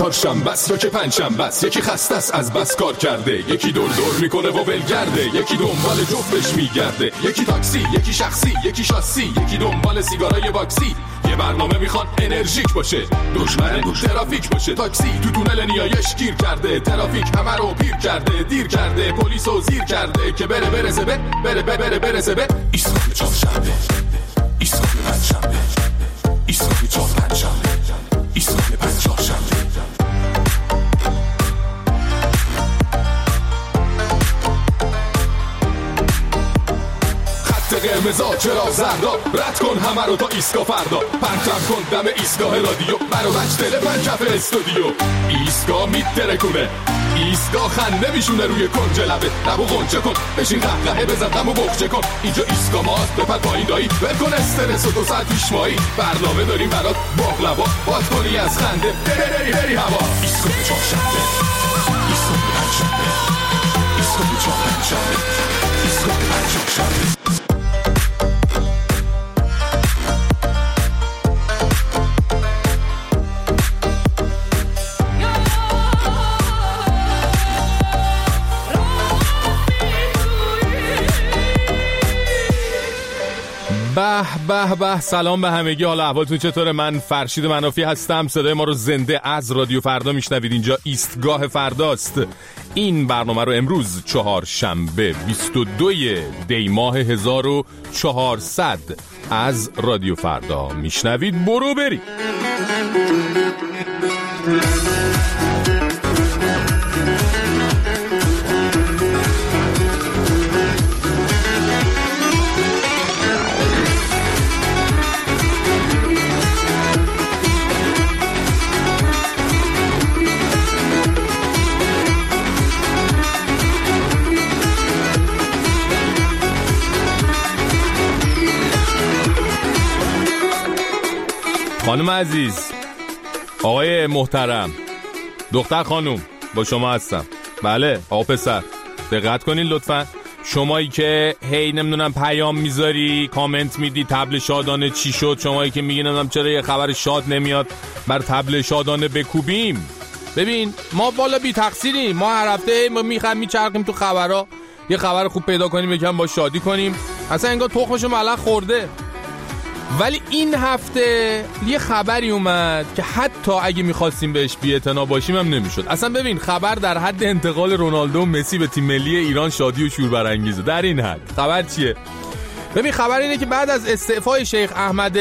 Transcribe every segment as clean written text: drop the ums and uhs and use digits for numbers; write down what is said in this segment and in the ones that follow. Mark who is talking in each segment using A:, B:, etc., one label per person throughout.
A: چهارشنبه است یا که پنجشنبه است، یکی خسته است از بس کار کرده، یکی دور میکنه و ولگرده، یکی دنبال جفتش میگرده، یکی تاکسی، یکی شخصی، یکی شاسی، یکی دنبال سیگارای باکسی. یه برنامه میخواد انرژیک باشه، دشمن ترافیک باشه. تاکسی تو تونل نیایش گیر کرده، ترافیک همه رو پیر کرده، دیر کرده، پلیسو زیر کرده که برسه به ایستگاه چهارشنبه، ایستگاه پنجشنبه، ایستگاه چهارشنبه، ایستگاه پنجشنبه. قرمزا چرا زردا، رد کن همه رو تا ایستگاه فردا، پرتم کن دم ایستگاه رادیو، برو بچ تلفن کف استودیو. ایستگاه میترکونه، ایستگاه خنده میشونه روی کنج لبه، لبو غنچه کن، بشین قهقهه بزن دمو بخچه کن. اینجا ایستگاه ماست، بپر پایین دایی، ول کن استرس و 2 ساعت پیش مایی، برنامه داریم برات باقلوا، باد کنی از خنده بری هوا. ایستگاه چهارشنبه، ایستگاه پنجشنبه، ایستگاه چهارشنبه، ایستگاه پنجشنبه.
B: به سلام به همگی، حالا احوالتون چطوره؟ من فرشید منافی هستم. صدای ما رو زنده از رادیو فردا میشنوید. اینجا ایستگاه فرداست. این برنامه رو امروز چهارشنبه 22 دی ماه 1400 از رادیو فردا میشنوید. برو بری. خانم عزیز، آقای محترم، دختر خانم، با شما هستم. بله آقا پسر، دقت کنین لطفا. شمایی که هی نمیدونم پیام میذاری، کامنت میدی تبل شادانه چی شد، شمایی که میگی نمیدونم چرا یه خبر شاد نمیاد بر تبل شادانه بکوبیم. ببین ما والا بی تقصیریم، ما هر هفته میچرخیم تو خبرها، یه خبر خوب پیدا کنیم یکم با شادی کنیم، اصلا انگار تخمشو ملق خورده. ولی این هفته یه خبری اومد که حتی اگه میخواستیم بهش بی‌اعتنا باشیم هم نمیشد. اصلا ببین خبر در حد انتقال رونالدو و مسی به تیم ملی ایران شادی و شور برانگیزه. در این حد خبر چیه؟ ببین خبر اینه که بعد از استعفای شیخ احمد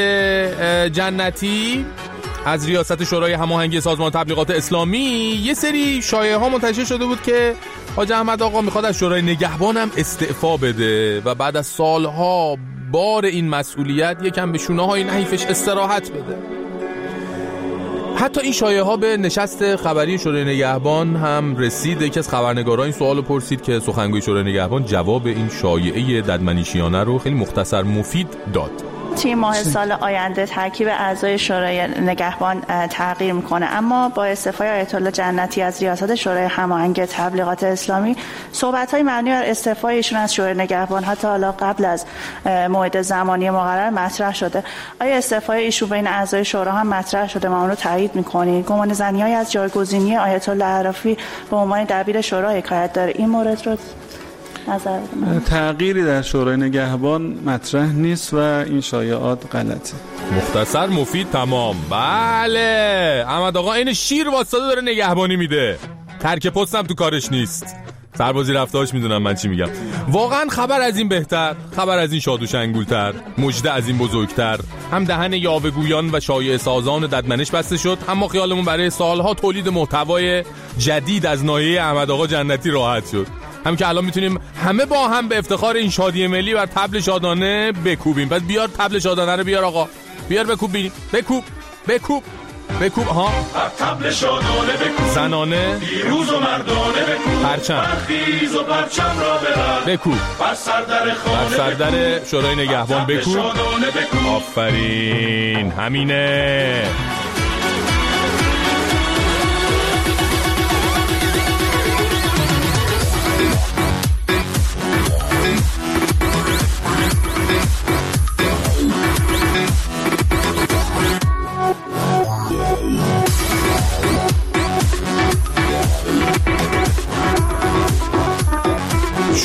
B: جنتی از ریاست شورای هماهنگی سازمان تبلیغات اسلامی، یه سری شایعه ها منتشر شده بود که حاج احمد آقا میخواد از شورای نگهبان هم استعفا بده و بعد از سالها بار این مسئولیت یکم به شونه های نحیفش استراحت بده. حتی این شایعه ها به نشست خبری شورای نگهبان هم رسید. یکی از خبرنگاران این سوالو پرسید که سخنگوی شورای نگهبان جواب این شایعه ددمنشیانه رو خیلی مختصر مفید داد.
C: تیم ماه سال آینده ترکیب اعضای شورای نگهبان تغییر میکنه، اما با استعفای آیت الله جنتی از ریاست شورای هماهنگ تبلیغات اسلامی، صحبت‌های مبنی بر استعفای ایشون از شورای نگهبان حتی حالا قبل از موعد زمانی مقرر مطرح شده. آیا استعفای ایشون بین اعضای شورا هم مطرح شده؟ ما اون رو تایید می‌کنید؟ گمان زنی‌های از جایگزینی آیت الله عرفی به عنوان دبیر شورا حکایت داره. این مورد رو
D: تغییری در شورای نگهبان مطرح نیست و این شایعات غلطه.
B: مختصر مفید تمام. بله احمد آقا این شیر واسطه داره نگهبانی میده، ترک پستم تو کارش نیست. سربازی رفتهاش میدونم من چی میگم. واقعا خبر از این بهتر، خبر از این شاد و شنگولتر، مژده از این بزرگتر. هم دهن یاوه‌گویان و شایعه سازان ددمنش بسته شد، اما خیالمون برای سالها تولید محتوای جدید از ناحیه احمد آقا جنتی راحت شد. هم که الان میتونیم همه با هم به افتخار این شادی ملی بر تبل شادانه بکوبیم. پس بیار تبل شادانه رو بیار آقا، بیار بکوب، بکوب ها، بر تبل شادانه بکوب، زنانه پیروز و مردانه بکوب، پرچم برخیز و پرچم را ببر، بکوب بر سردر خانه، بر سردر شورای نگهبان بکوب. آفرین، همینه.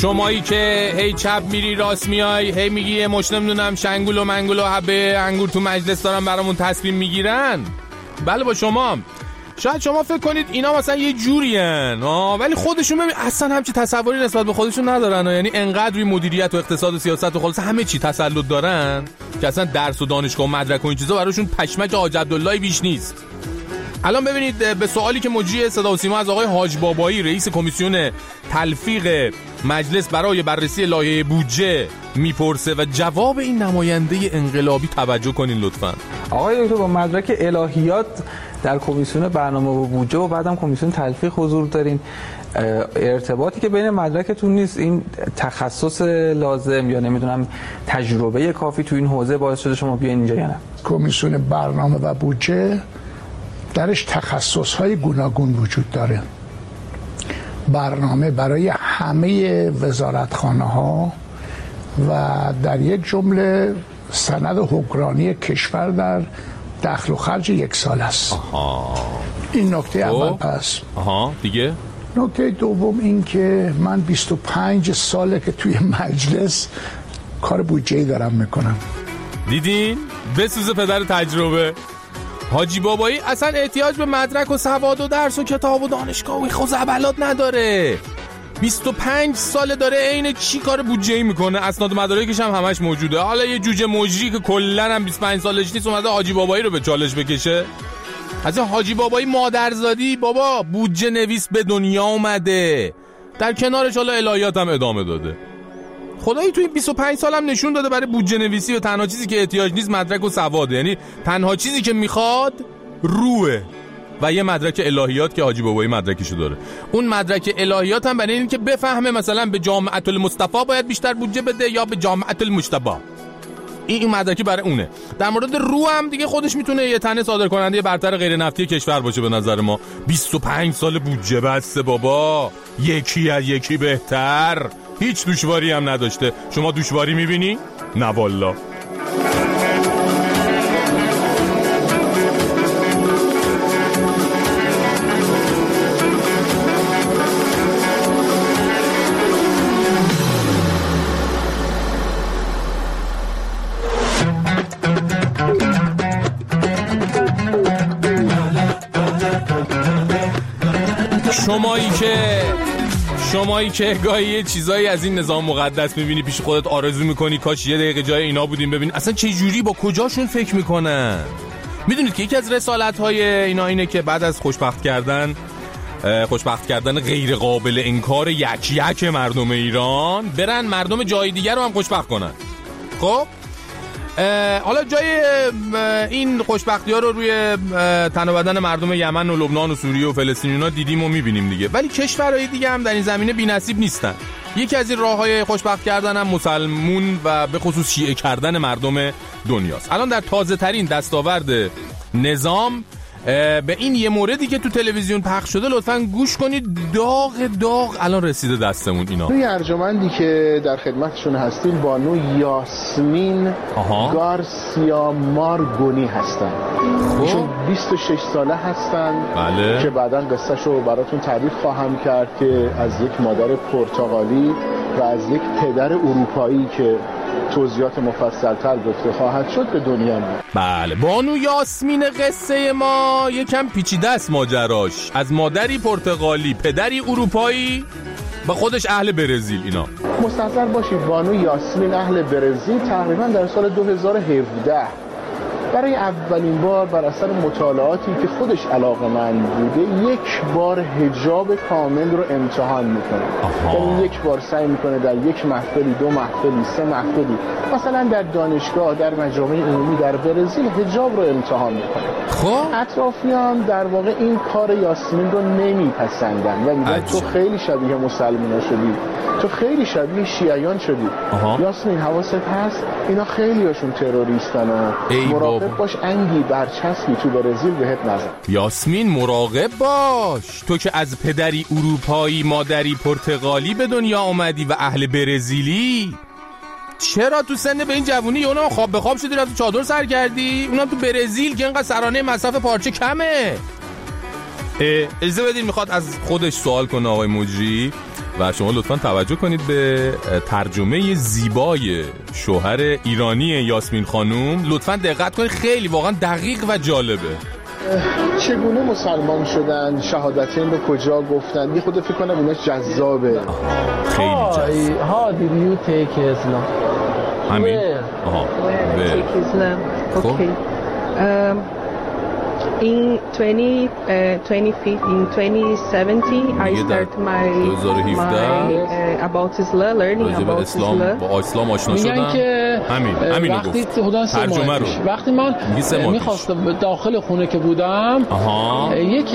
B: شمایی که هی چپ میری راست میای، هی میگی مش نمیدونم شنگول و منگول و حبه انگور تو مجلس دارن برامون تصمیم میگیرن. بله با شما. شاید شما فکر کنید اینا مثلا یه جورین ولی خودشون ببین اصلا همچی تصوری نسبت به خودشون ندارن یعنی انقدر روی مدیریت و اقتصاد و سیاست و خلاص همه چی تسلط دارن که اصلا درس و دانشگاه و مدرک و این چیزا براشون پشمک حاج عبدالله بیش نیست. الان ببینید به سوالی که مجری صدا و سیما از آقای حاج بابایی رئیس کمیسیون تلفیق مجلس برای بررسی لایحه بودجه میپرسه و جواب این نماینده انقلابی توجه کنین لطفاً.
E: آقای دکتر با مدرک الهیات در کمیسیون برنامه و بودجه و بعدم کمیسیون تلفیق حضور دارین، ارتباطی که بین مدرکتون نیست این تخصص لازم یا نمیدونم تجربه کافی تو این حوزه باعث شده شما بیاین اینجا یا نه؟
F: کمیسیون برنامه و بودجه درش تخصص‌های گوناگون وجود داره. برنامه برای همه وزارتخانه‌ها و در یک جمله سند حکمرانی کشور در دخل و خرج یک سال است. این نکته اول. پس
B: دیگه
F: نکته دوم این که من 25 ساله که توی مجلس کار بودجه‌ای دارم میکنم.
B: دیدین؟ بسوزه پدر تجربه. حاجی بابایی اصلا احتیاج به مدرک و سواد و درس و کتاب و دانشگاه و خزعبلات نداره. 25 ساله داره عین چی کار بودجه‌ای میکنه، اسناد و مدارکش هم همش موجوده. حالا یه جوجه مجری که کلا هم 25 سالش نیست اومده حاجی بابایی رو به چالش بکشه. از حاجی بابایی مادرزادی بابا بودجه نویس به دنیا اومده، در کنارش حالا الهیات هم ادامه داده. خدایی توی 25 سالم نشون داده برای بودجه نویسی و تنها چیزی که احتیاج نیست مدرک و سواده، یعنی تنها چیزی که میخواد روحه و یه مدرک الهیات که حاجی بابایی مدرکشو داره. اون مدرک الهیات هم برای این که بفهمه مثلا به جامعه المصطفی باید بیشتر بودجه بده یا به جامعه المجتبی. این مدرکی برای اونه. در مورد روح هم دیگه خودش میتونه یه تنه صادر کننده برتر غیر نفتی کشور باشه به نظر ما. 25 سال بودجه بسته بابا، یکی از یکی بهتر، هیچ دشواری هم نداشته. شما دشواری میبینی؟ نه والله. شمایی که گاهی یه چیزایی از این نظام مقدس میبینی پیش خودت آرزو میکنی کاش یه دقیقه جای اینا بودیم ببین اصلا چه جوری با کجاشون فکر میکنن. میدونید که یکی از رسالت‌های اینا اینه که بعد از خوشبخت کردن غیر قابل انکار یک مردم ایران برن مردم جای دیگر رو هم خوشبخت کنن. خب حالا جای این خوشبختی‌ها رو روی تن و بدن مردم یمن و لبنان و سوریه و فلسطین اینا دیدیم و می‌بینیم دیگه، ولی کشورهای دیگه هم در این زمینه بی‌نصیب نیستن. یکی از این راه‌های خوشبخت کردن هم مسلمون و به خصوص شیعه کردن مردم دنیاست. الان در تازه‌ترین دستاورد نظام به این یه موردی که تو تلویزیون پخش شده لطفاً گوش کنید. داغ الان رسیده دستمون اینا.
G: توی ارجمندی که در خدمتشون هستیم بانو یاسمین گارسیا مارگونی هستن. ایشون 26 ساله هستن.
B: بله.
G: که بعداً قصه‌شو براتون تعریف خواهم کرد که از یک مادر پرتغالی و از یک پدر اروپایی که توضیحات مفصل‌تر گفته خواهد شد به دنیا میاد.
B: بله بانو یاسمین قصه ما یکم پیچیده است ماجراش. از مادری پرتغالی، پدری اروپایی و خودش اهل برزیل. اینا
G: مستحضر باشید بانو یاسمین اهل برزیل تقریبا در سال 2017 برای اولین بار بر اثر مطالعاتی که خودش علاقه‌مند بوده یک بار حجاب کامل رو امتحان میکنه. یعنی یک بار سعی میکنه در یک محفلی، 2 محفلی، 3 محفلی، مثلا در دانشگاه، در مجامع عمومی در برزیل حجاب رو امتحان میکنه.
B: خب
G: اطرافیان در واقع این کار یاسمین رو نمیپسندن و میگن تو خیلی شبیه مسلمونا شدی، تو خیلی شبیه شیعیان شدی. یاسمین حواست هست اینا خیلی هاشون تروریستن و مراقب باش انگی برچسبی تو برزیل بهت نزن.
B: یاسمین مراقب باش، تو که از پدری اروپایی مادری پرتغالی به دنیا اومدی و اهل برزیلی، چرا تو سن به این جوونی اونا خواب به خواب شدی رفتی چادر سر کردی؟ اونم تو برزیل که انقدر سرانه مصرف پارچه کمه. اجازه بدین میخواد از خودش سوال کنه آقای مجری. و شما لطفاً توجه کنید به ترجمه زیبای شوهر ایرانی یاسمین خانوم. لطفاً دقت کنید، خیلی واقعا دقیق و جالبه.
G: چگونه مسلمان شدن، شهادتین رو کجا گفتن، یه خود فکر کنم ایناش جذابه.
B: خیلی جذاب.
H: How did you take Islam?
B: همین.
I: Take Islam. Okay. In 2017, I started my about Islam, learning about Islam.
B: با اسلام آشنا شدم. همین
H: وقتی ترجمه رو وقتی من میخواستم داخل خونه که بودم یک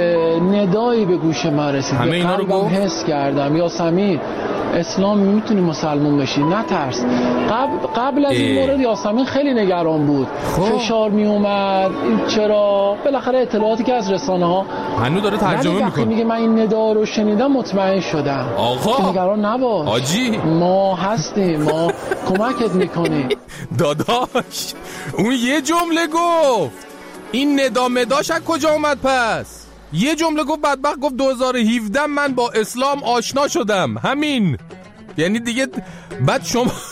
H: ندایی به گوش من رسید.
B: همه اینا رو گفت.
H: حس کردم یاسمین اسلام میتونی مسلمان بشی، نترس. قبل از این مورد یاسمین خیلی نگران بود، فشار می اومد، چرا بالاخره اطلاعاتی که از رسانه ها
B: هنوز داره ترجمه میکنه.
H: میگه من این ندا رو شنیدم مطمئن شدم.
B: آقا
H: نگران نباش
B: آجی،
H: ما هستیم، ما کمکت میکنیم.
B: داداش اون یه جمله گفت، این ندا مداش از کجا اومد پس؟ یه جمله گفت، بدبخت گفت 2017 من با اسلام آشنا شدم. همین، یعنی دیگه بعد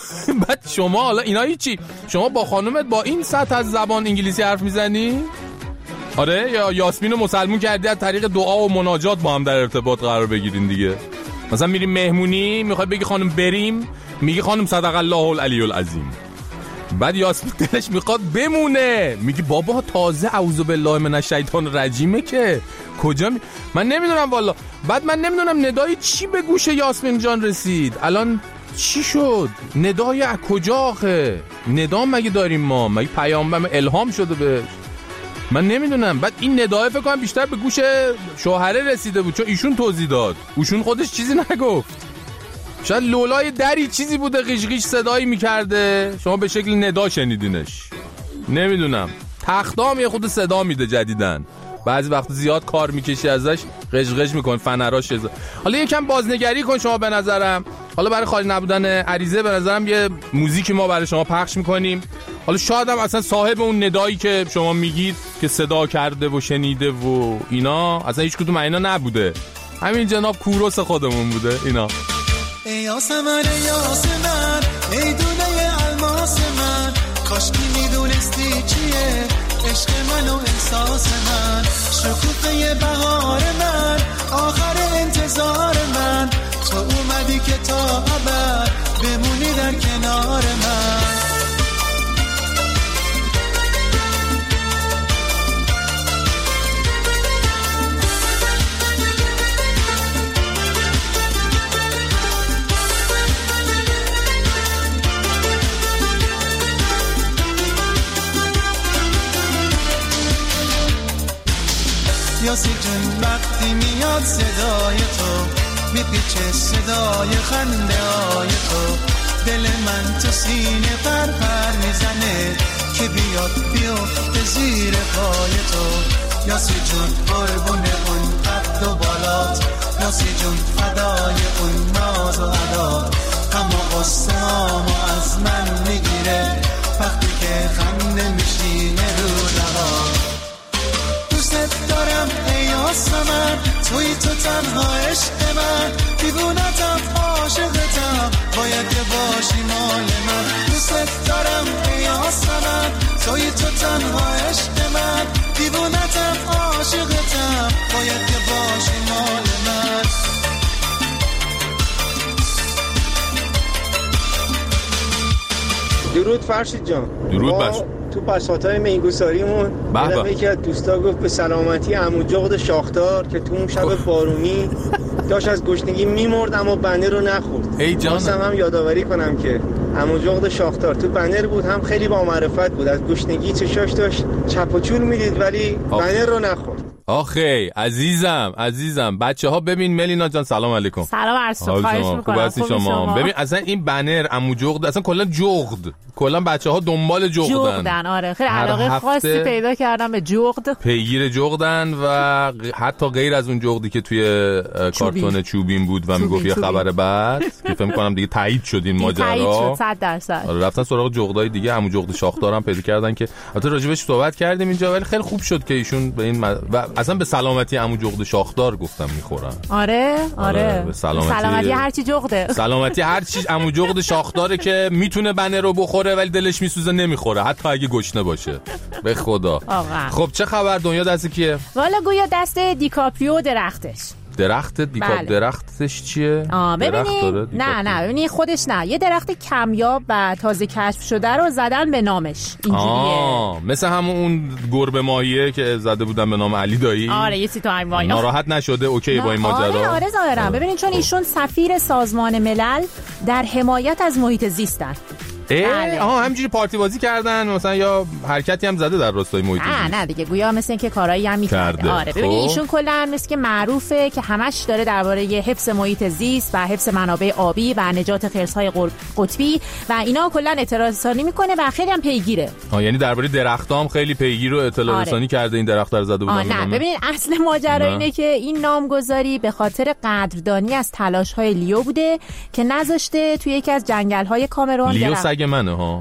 B: شما حالا اینا هیچی، شما با خانومت با این سطح از زبان انگلیسی حرف میزنی؟ آره، یا یاسمین رو مسلمون کردی از طریق دعا و مناجات با هم در ارتباط قرار بگیرین دیگه. مثلا میریم مهمونی، میخوای بگی خانم بریم، میگی خانم صدق الله العلی العظیم. بعد یاسمین دلش میخواد بمونه، میگی بابا تازه اعوذ بالله من الشیطان الرجیمه که کجا من نمیدونم والا. بعد من نمیدونم ندای چی به گوش یاسمین جان رسید. الان چی شد؟ ندای از کجا آخه؟ ندا مگه داریم ما؟ مگه پیامبر الهام شده بهش؟ من نمیدونم. بعد این ندای فکر کنم بیشتر به گوش شوهره رسیده بود، چون ایشون توضیح داد، ایشون خودش چیزی نگفت. شاید لولای دری چیزی بوده قیش صدایی میکرده، شما به شکل ندا شنیدینش. نمیدونم. تختام یه خود صدا میده جدیدن، بعضی وقت زیاد کار میکشی ازش قشقش میکن فنراش. حالا یکم بازنگری کن شما به نظرم. حالا برای خالی نبودن عریضه به نظرم یه موزیکی ما برای شما پخش میکنیم. حالا شاید هم اصلا صاحب اون ندایی که شما میگید که صدا کرده و شنیده و اینا اصلا هیچ کدوم اینا نبوده، همین جناب کوروس خودمون بوده اینا.
J: ای یاسمن ای یاسمن ای دونه الماس من، کاش کی میدونستی چیه عشق من و احساس من، شکوفه بهار من، آخر انتظار من، تو اومدی که تا ابد بمونی در کنار من. یاسی جون وقتی میاد صدای تو، میپیچه صدای خنده های تو، دل من تو سینه پر میزنه که بیاد بیفته زیر پای تو. یاسی جون قربون اون قد و بالات، یاسی جون فدای اون ناز و عدا، اما قصه‌امو از من میگیره وقتی که خنده میشینه رو لبا. دوست دارم ای یاسمن، توی تو تنها عشق من، دیوونتم عاشقتم، باید که باشی مال من. دوست دارم ای یاسمن، توی تو تنها عشق من، دیوونتم عاشقتم، باید که باشی مال من.
K: درود فرشید جان.
B: درود باش.
K: تو پساتای میگوساریمون یکی از دوستا گفت به سلامتی عمو جغد شاخدار که تو اون شب بارونی داشت از گشنگی میمرد اما بنه رو نخورد.
B: ای جانم.
K: هم یادآوری کنم که عمو جغد شاخدار تو بنر بود، هم خیلی با معرفت بود، از گشنگی چشاش داشت چپ و چول میدید ولی بنر رو نخورد.
B: آخه عزیزم بچه ها ببین، ملینا جان سلام علیکم.
L: سلام عرض خواهش میکنم.
B: خوب شما ببین اصلا این بنر عمو جغد اصلا کلا بچه ها دنبال جغدن.
L: آره خیلی علاقه خاصی پیدا کردم به جغد،
B: پیگیر جغدن و حتی غیر از اون جغدی که توی کارتون چوبین بود و میگفت یه خبر بعد که فکر می‌کنم دیگه تایید شد این ماجرا.
L: تایید شد 100%.
B: آره رفتن سراغ جغدای دیگه، عمو جغد شاخدارم پیدا کردن که البته راجبش صحبت کردیم اینجا، ولی خیلی خوب شد که ایشون به این و اصلا به سلامتی عمو جغد شاخدار گفتم میخورن.
L: آره
B: به سلامتی
L: هر چی جغده،
B: سلامتی هر چی عمو جغد شاخداره که میتونه بنه رو بخوره ولی دلش میسوزه نمیخوره، حتی اگه گشنه باشه. به خدا. خب چه خبر؟ دنیا دست کیه؟
L: والا گویا دست دیکاپریو درختش
B: چیه؟
L: ببینید نه ببینید خودش نه، یه درخت کمیاب و تازه کشف شده رو زدن به نامش، اینجوریه.
B: مثل همون اون گربه ماهیه که زده بودن به نام علی دایی.
L: آره یه چیز تو همین واینا.
B: ناراحت نشده اوکی با این ماجرا؟
L: آره ظاهرا. ببینید چون ایشون سفیر سازمان ملل در حمایت از محیط زیستن.
B: همینجوری پارتی بازی کردن مثلا، یا حرکتی هم زده در راستای محیط زیست؟ نه
L: دیگه گویا مثل اینکه کارایی هم می‌کرده. آره ببینید ایشون کلا مثل که معروفه که همش داره درباره حفظ محیط زیست و حفظ منابع آبی و نجات خرس‌های قطبی و اینا کلا اطلاع رسانی میکنه و خیلی هم پیگیره.
B: یعنی درباره درخت‌ها هم خیلی پیگیر و اطلاع رسانی کرده. این درخت رو زده بودن.
L: نه ببینید اصل ماجرا اینه که این نامگذاری به خاطر قدردانی از تلاش‌های لیو بوده که نذاشته توی یکی از جنگل‌های کامرون.
B: لیو سگ منه ها.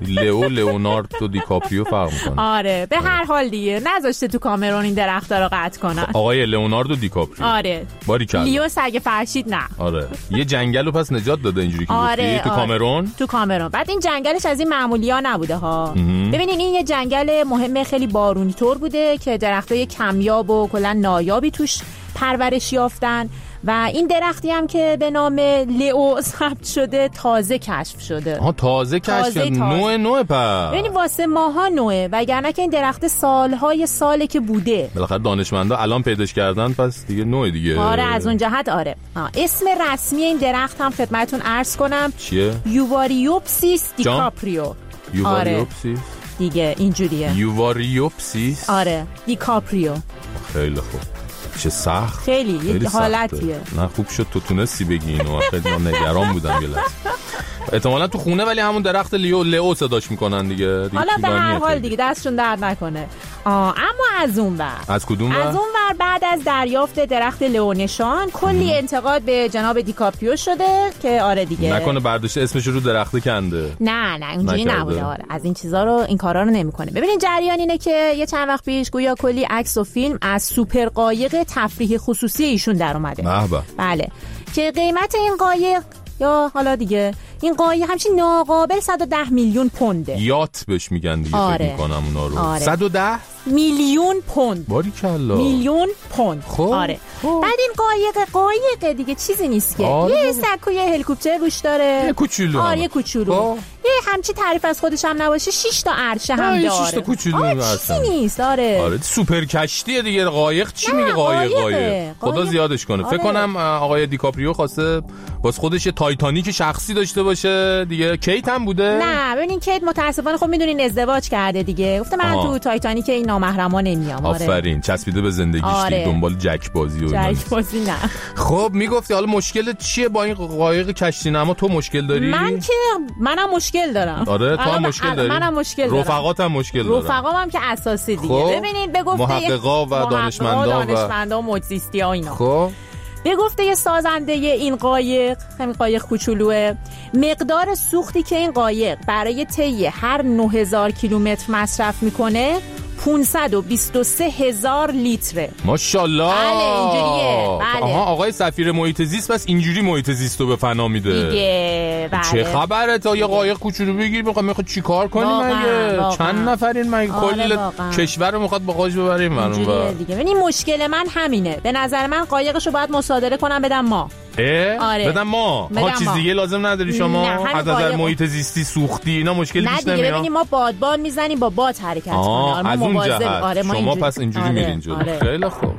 B: لئوناردو دیکاپریو فرق میکنه.
L: آره به هر حال دیگه نذاشته تو کامرون این درختا رو قطع کنن.
B: آقای لئوناردو دیکاپریو.
L: آره
B: باریکلا.
L: لیو سگ فرشید نه.
B: آره یه جنگل رو پس نجات داده اینجوری که گفتی تو کامرون.
L: تو کامرون. بعد این جنگلش از این معمولیا نبوده ها. ببینین این یه جنگل مهم خیلی بارونی طور بوده که درختای کمیاب و کلا نایابی توش پرورش یافتن و این درختی هم که به نام لئو ثبت شده تازه کشف شده.
B: تازه کشف شده. نوع پس
L: یعنی واسه ماها نوعه، وگرنه که این درخت سالهای ساله که بوده.
B: بالاخره دانشمندا الان پیداش کردن پس دیگه نوع دیگه.
L: آره از اون جهت آره. اسم رسمی این درخت هم خدمتتون عرض کنم
B: چیه؟
L: یواریوپسیس دیکاپریو.
B: یواریوپسیس
L: دیگه اینجوریه.
B: یواریوپسیس
L: آره دیکاپریو.
B: خیلی خوب. چه سخت.
L: خیلی حالتیه.
B: نه خوب شد تو تونستی بگی اینو، خیلی من نگران بودم یه لحظه. احتمالاً تو خونه ولی همون درخت لئو صداش میکنن دیگه.
L: حالا به هر حال دیگه دستشون درد نکنه. اما از اون ور،
B: از کدوم ور؟
L: از اون ور بعد از دریافت درخت لئو نشان کلی انتقاد به جناب دیکاپریو شده که آره دیگه
B: نکنه برداشته اسمش رو درخت کنده.
L: نه اونجوری نبوده. آره از این چیزا رو این کارا رو نمیکنه. ببینید جریان اینه که یه چند وقت پیش گویا کلی عکس و فیلم از سوپر قایق تفریحی خصوصی ایشون در اومده. بله که قیمت این قایق یا حالا دیگه این قایق همچین ناقابل 110 میلیون پونده.
B: یات بهش میگن دیگه. فکر میکنم اونا رو 110
L: میلیون پوند.
B: باریکلا.
L: میلیون پوند.
B: آره.
L: بعد این قایق دیگه چیزی نیست که یه سکو یه هلیکوپتر روش داره.
B: یه کوچولو.
L: یه کوچولو. یه همچی تعریف از خودش هم نباشه 6 تا عرشه هم داره.
B: 6 تا کوچولو
L: چیزی نیست. آره
B: سوپر کشتیه دیگه. قایق چی میگه؟ قایق خدا زیادش کنه. فکر کنم آقای دیکاپریو خواسته واسه خودش یه تایتانیک شخصی داشته باشه دیگه. کیت هم بوده؟
L: نه ببینین کیت متاسفانه خب میدونین ازدواج کرده دیگه. گفته من تو تایتانیک این نامحرما نمیام.
B: آفرین چسبیده به زندگیش دیگه. دنبال جک بازی و
L: جک بازی نه.
B: خب میگفتی حالا مشکل چیه با این قایق کشتی نما؟ تو مشکل داری؟
L: منم مشکل دارم.
B: آره تو هم مشکل داری؟
L: منم مشکل دارم.
B: رفقاتم مشکل دارن.
L: رفقام هم که اساسی دیگه. ببینید به گفته
B: محققا و
L: دانشمندا و موجزیستی ها اینا.
B: خب
L: به گفته یه سازنده این قایق، همین قایق کوچولوه، مقدار سوختی که این قایق برای طی هر 9000 کیلومتر مصرف میکنه 523,000 لیتره.
B: ماشاءالله.
L: بله اینجوریه. بله.
B: آقای سفیر محیط زیست پس اینجوری محیط زیست رو به فنا میده
L: دیگه. بله.
B: چه خبره تا یه قایق کوچولو بگیر میخواد چیکار کنیم مگه؟ چند نفرین مگه؟ کل کشور رو میخواد با خودش ببریم
L: اینجوریه دیگه. ببین مشکل من همینه. به نظر من قایقشو باید مصادره کنم بدم ما.
B: آره. بدم ما چیز دیگه لازم نداری شما؟ از نظر محیط زیستی سوختی اینا مشکلی پیش نمیاد. نه دیگه
L: ببینیم ما بادبان میزنیم با باد حرکت کنیم.
B: از اون جهت شما پس اینجوری میرین جلو. خیلی خوب.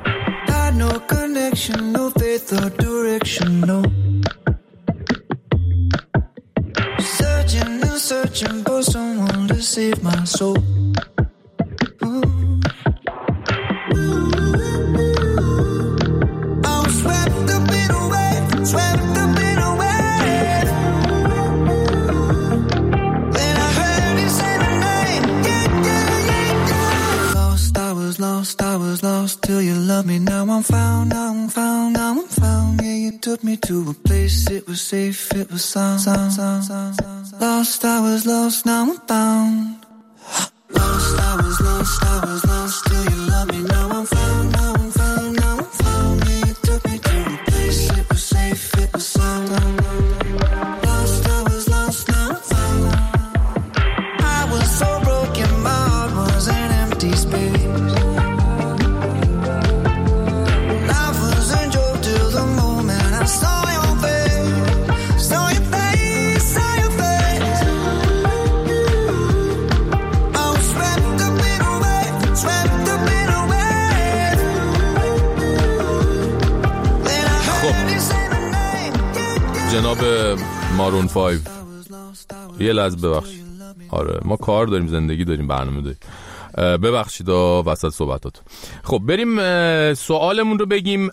J: I was lost till you loved me. Now I'm found. Yeah, you took me to a place, it was safe, it was sound. Lost, I was lost, now I'm found.
B: جناب مارون 5 یه لحظه ببخشید. آره ما کار داریم، زندگی داریم، برنامه داریم. ببخشید وسط صحبتات. خب بریم سوالمون رو بگیم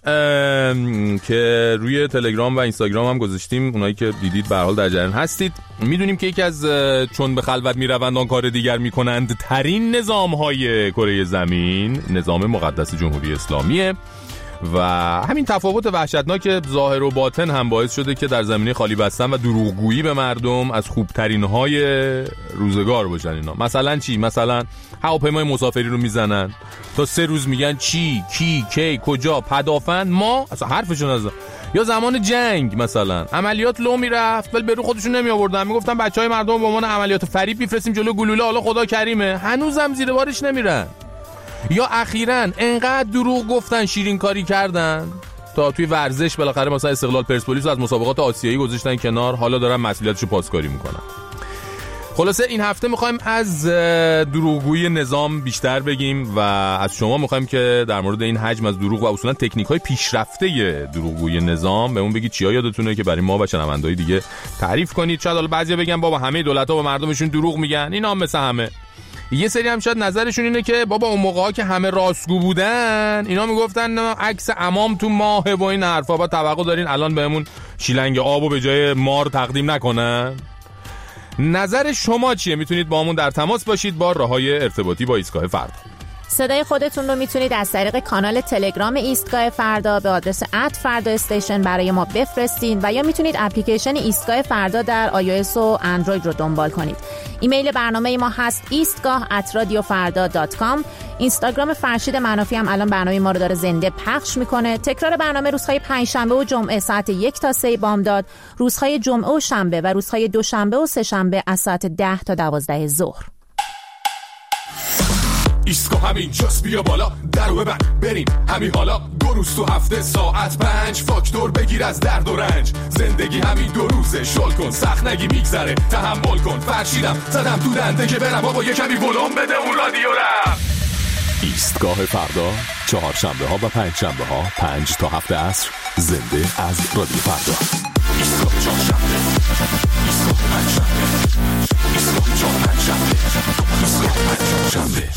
B: که روی تلگرام و اینستاگرام هم گذاشتیم. اونایی که دیدید به هر حال در جریان هستید. میدونیم که یکی از چون به خلوت میروند آن کار دیگر میکنند ترین نظام‌های کره زمین نظام مقدس جمهوری اسلامیه و همین تفاوت وحشتناک ظاهر و باطن هم باعث شده که در زمینه خالی بستن و دروغگویی به مردم از خوبترین های روزگار باشن اینا. مثلا چی؟ مثلا هواپیمای مسافری رو میزنن تا 3 روز میگن چی، کی، کجا، پدافند ما اصلا حرفشون نزن. یا زمان جنگ مثلا عملیات لو میرفت ولی به رو خودشون نمی آوردن، میگفتن بچهای مردم به عنوان عملیات فریب میفرستیم جلو گلوله، حالا خدا کریمه، هنوزم زیر بارش نمیرن. یا اخیراً انقدر دروغ گفتن، شیرین کاری کردن تا توی ورزش بالاخره مثلا استقلال پرسپولیس از مسابقات آسیایی گذاشتن کنار، حالا دارن مسئولیتشو پاسکاری میکنن. خلاصه این هفته میخوایم از دروغگویی نظام بیشتر بگیم و از شما میخوایم که در مورد این حجم از دروغ و اصولا تکنیک‌های پیشرفته دروغگویی نظام بهمون بگید چیا یادتونه که برای ما و شنونده‌های دیگه تعریف کنید. شاید حالا بعضیا بگن بابا همه دولت‌ها با مردمشون دروغ میگن، اینا هم مثل همه. یه سری هم شاید نظرشون اینه که بابا اون موقعا که همه راستگو بودن اینا میگفتن عکس عمام تو ماه و این حرفا، با توقع دارین الان بهمون شیلنگ آبو به جای مار تقدیم نکنن؟ نظر شما چیه؟ میتونید با همون در تماس باشید با راههای ارتباطی با ایستگاه فردا.
L: صدای خودتون رو میتونید از طریق کانال تلگرام ایستگاه فردا به آدرس @فردا استیشن برای ما بفرستین و یا میتونید اپلیکیشن ایستگاه فردا در iOS و اندروید رو دنبال کنید. ایمیل برنامه ما هست eastgah@radiofarda.com. اینستاگرام فرشید منافی هم الان برنامه ما رو داره زنده پخش میکنه. تکرار برنامه روزهای پنجشنبه و جمعه ساعت 1 تا 3 بامداد، روزهای جمعه و شنبه و روزهای دوشنبه و سه‌شنبه از ساعت 10 تا 12 ظهر.
A: ایستگاه همین جاست، بیا بالا درو ببند بریم همین حالا. 2 روز تو هفته ساعت 5 فاکتور بگیر از درد و رنج. زندگی همین 2 روزه، شل کن سخت نگی میگذره، تحمل کن. فرشیدم زدم تو دنده که برم بابا یه کمی ولوم بده اون رادیو را.
M: ایستگاه فردا چهارشنبه ها و پنجشنبه ها 5 تا 7 عصر زنده از رادیو فردا.
A: ایستگاه چهارشنبه، ایستگاه پنجشنبه، ایستگاه چهارشنبه، ایستگاه پنجشنبه.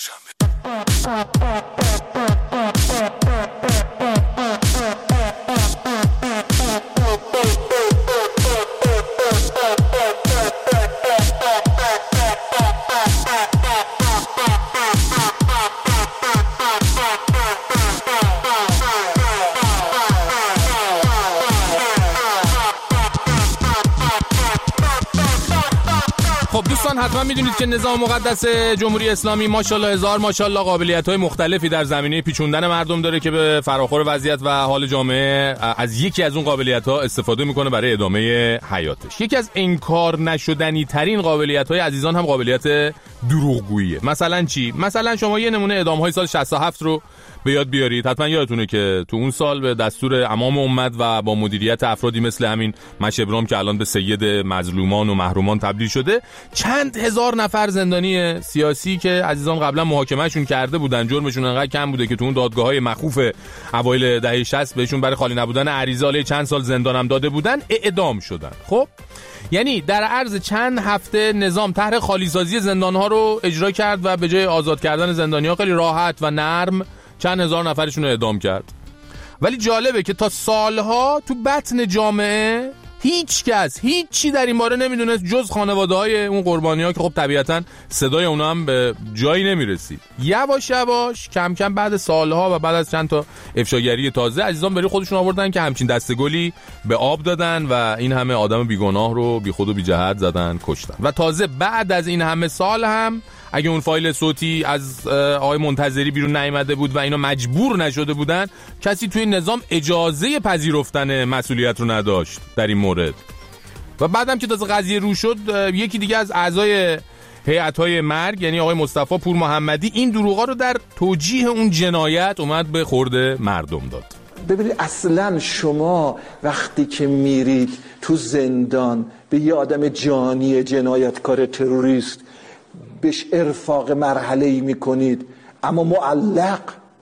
B: خب دوستان حتما میدونید که نظام مقدس جمهوری اسلامی ماشاءالله هزار ماشاءالله قابلیت‌های مختلفی در زمینه پیچوندن مردم داره که به فراخور وضعیت و حال جامعه از یکی از اون قابلیت‌ها استفاده میکنه برای ادامه حیاتش. یکی از انکار نشدنی ترین قابلیت‌های عزیزان هم قابلیت دروغگوییه. مثلا چی؟ مثلا شما یه نمونه اعدام‌های سال 67 رو به یاد بیارید. حتما یادتونه که تو اون سال به دستور امام امت و با مدیریت افرادی مثل همین مشبرام که الان به سید مظلومان و محرومان تبدیل شده، چند هزار نفر زندانی سیاسی که عزیزان قبلا محاکمهشون کرده بودن، جرمشون انقدر کم بوده که تو اون دادگاه‌های مخوف اوایل دهه 60 بهشون برای خالی نبودن عریضه چند سال زندان هم داده بودن، اعدام شدن. خب یعنی در عرض چند هفته نظام طرح خالیسازی زندان‌ها رو اجرا کرد و به جای آزاد کردن زندانی‌ها خیلی راحت و نرم چند هزار نفرشون رو اعدام کرد. ولی جالبه که تا سالها تو بطن جامعه هیچ کس هیچی در این باره نمیدونست جز خانواده‌های اون قربانی‌ها که خب طبیعتاً صدای اونا هم به جایی نمیرسید. یواش یواش کم کم بعد سالها و بعد از چند تا افشاگری تازه عزیزان بری خودشون آوردن که همچین دستگلی به آب دادن و این همه آدم بیگناه رو بی خود و بی جهت زدن، کشتن. و تازه بعد از این همه سال هم اگه اون فایل صوتی از آقای منتظری بیرون نیامده بود و اینا مجبور نشده بودن، کسی توی نظام اجازه پذیرفتن مسئولیت رو نداشت در این مورد. و بعدم که تازه قضیه رو شد، یکی دیگه از اعضای هیئت‌های مرگ یعنی آقای مصطفی پور محمدی این دروغا رو در توجیه اون جنایت اومد به خورد مردم داد.
N: ببینید اصلا شما وقتی که میرید تو زندان به یه آدم جانی جنایتکار تروریست بهش ارفاق مرحله‌ای میکنید اما معلق،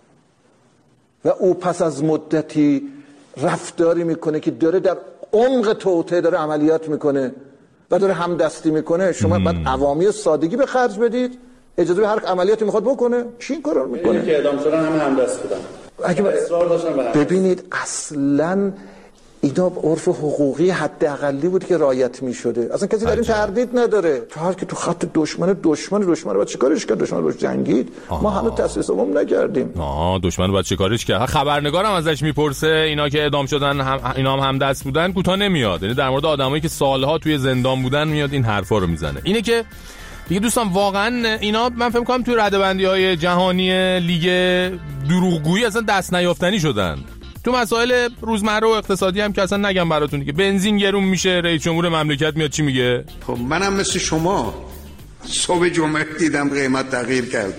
N: و او پس از مدتی رفتاری میکنه که داره در عمق توطئه داره عملیات میکنه و داره همدستی میکنه، شما بعد عوامی سادگی به خرج بدید اجازه به هر عملیاتی میخواد بکنه؟ کی این کارو میکنه؟
O: که اعدام شدن همه همدست بودن. اصرار داشتن به
N: ببینید اصلا اینا عرف حقوقی حداقلی بود که رعایت میشده، اصلا کسی در این تردید نداره. تو هر که تو خط دشمن رو بعد چیکارش کرد؟ دشمن رو جنگید. ما هنوز تأسیس عموم نکردیم.
B: دشمن رو بعد چیکارش کرد؟ خبرنگارم ازش میپرسه اینا که اعدام شدن اینا هم دست بودن، کوتاه نمیاد. یعنی در مورد آدمایی که سالها توی زندان بودن میاد این حرفا رو میزنه. اینه که دیگه دوستان واقعا اینا من فکر می‌کنم توی رده‌بندی‌های جهانی لیگ دروغگویی اصلا دست نیافتنی شدن. تو مسائل روزمره و اقتصادی هم که اصلا نگم براتون که بنزین گرون میشه، رئیس جمهور مملکت میاد چی میگه؟
P: خب منم مثل شما صبح جمعه دیدم قیمت تغییر کرده.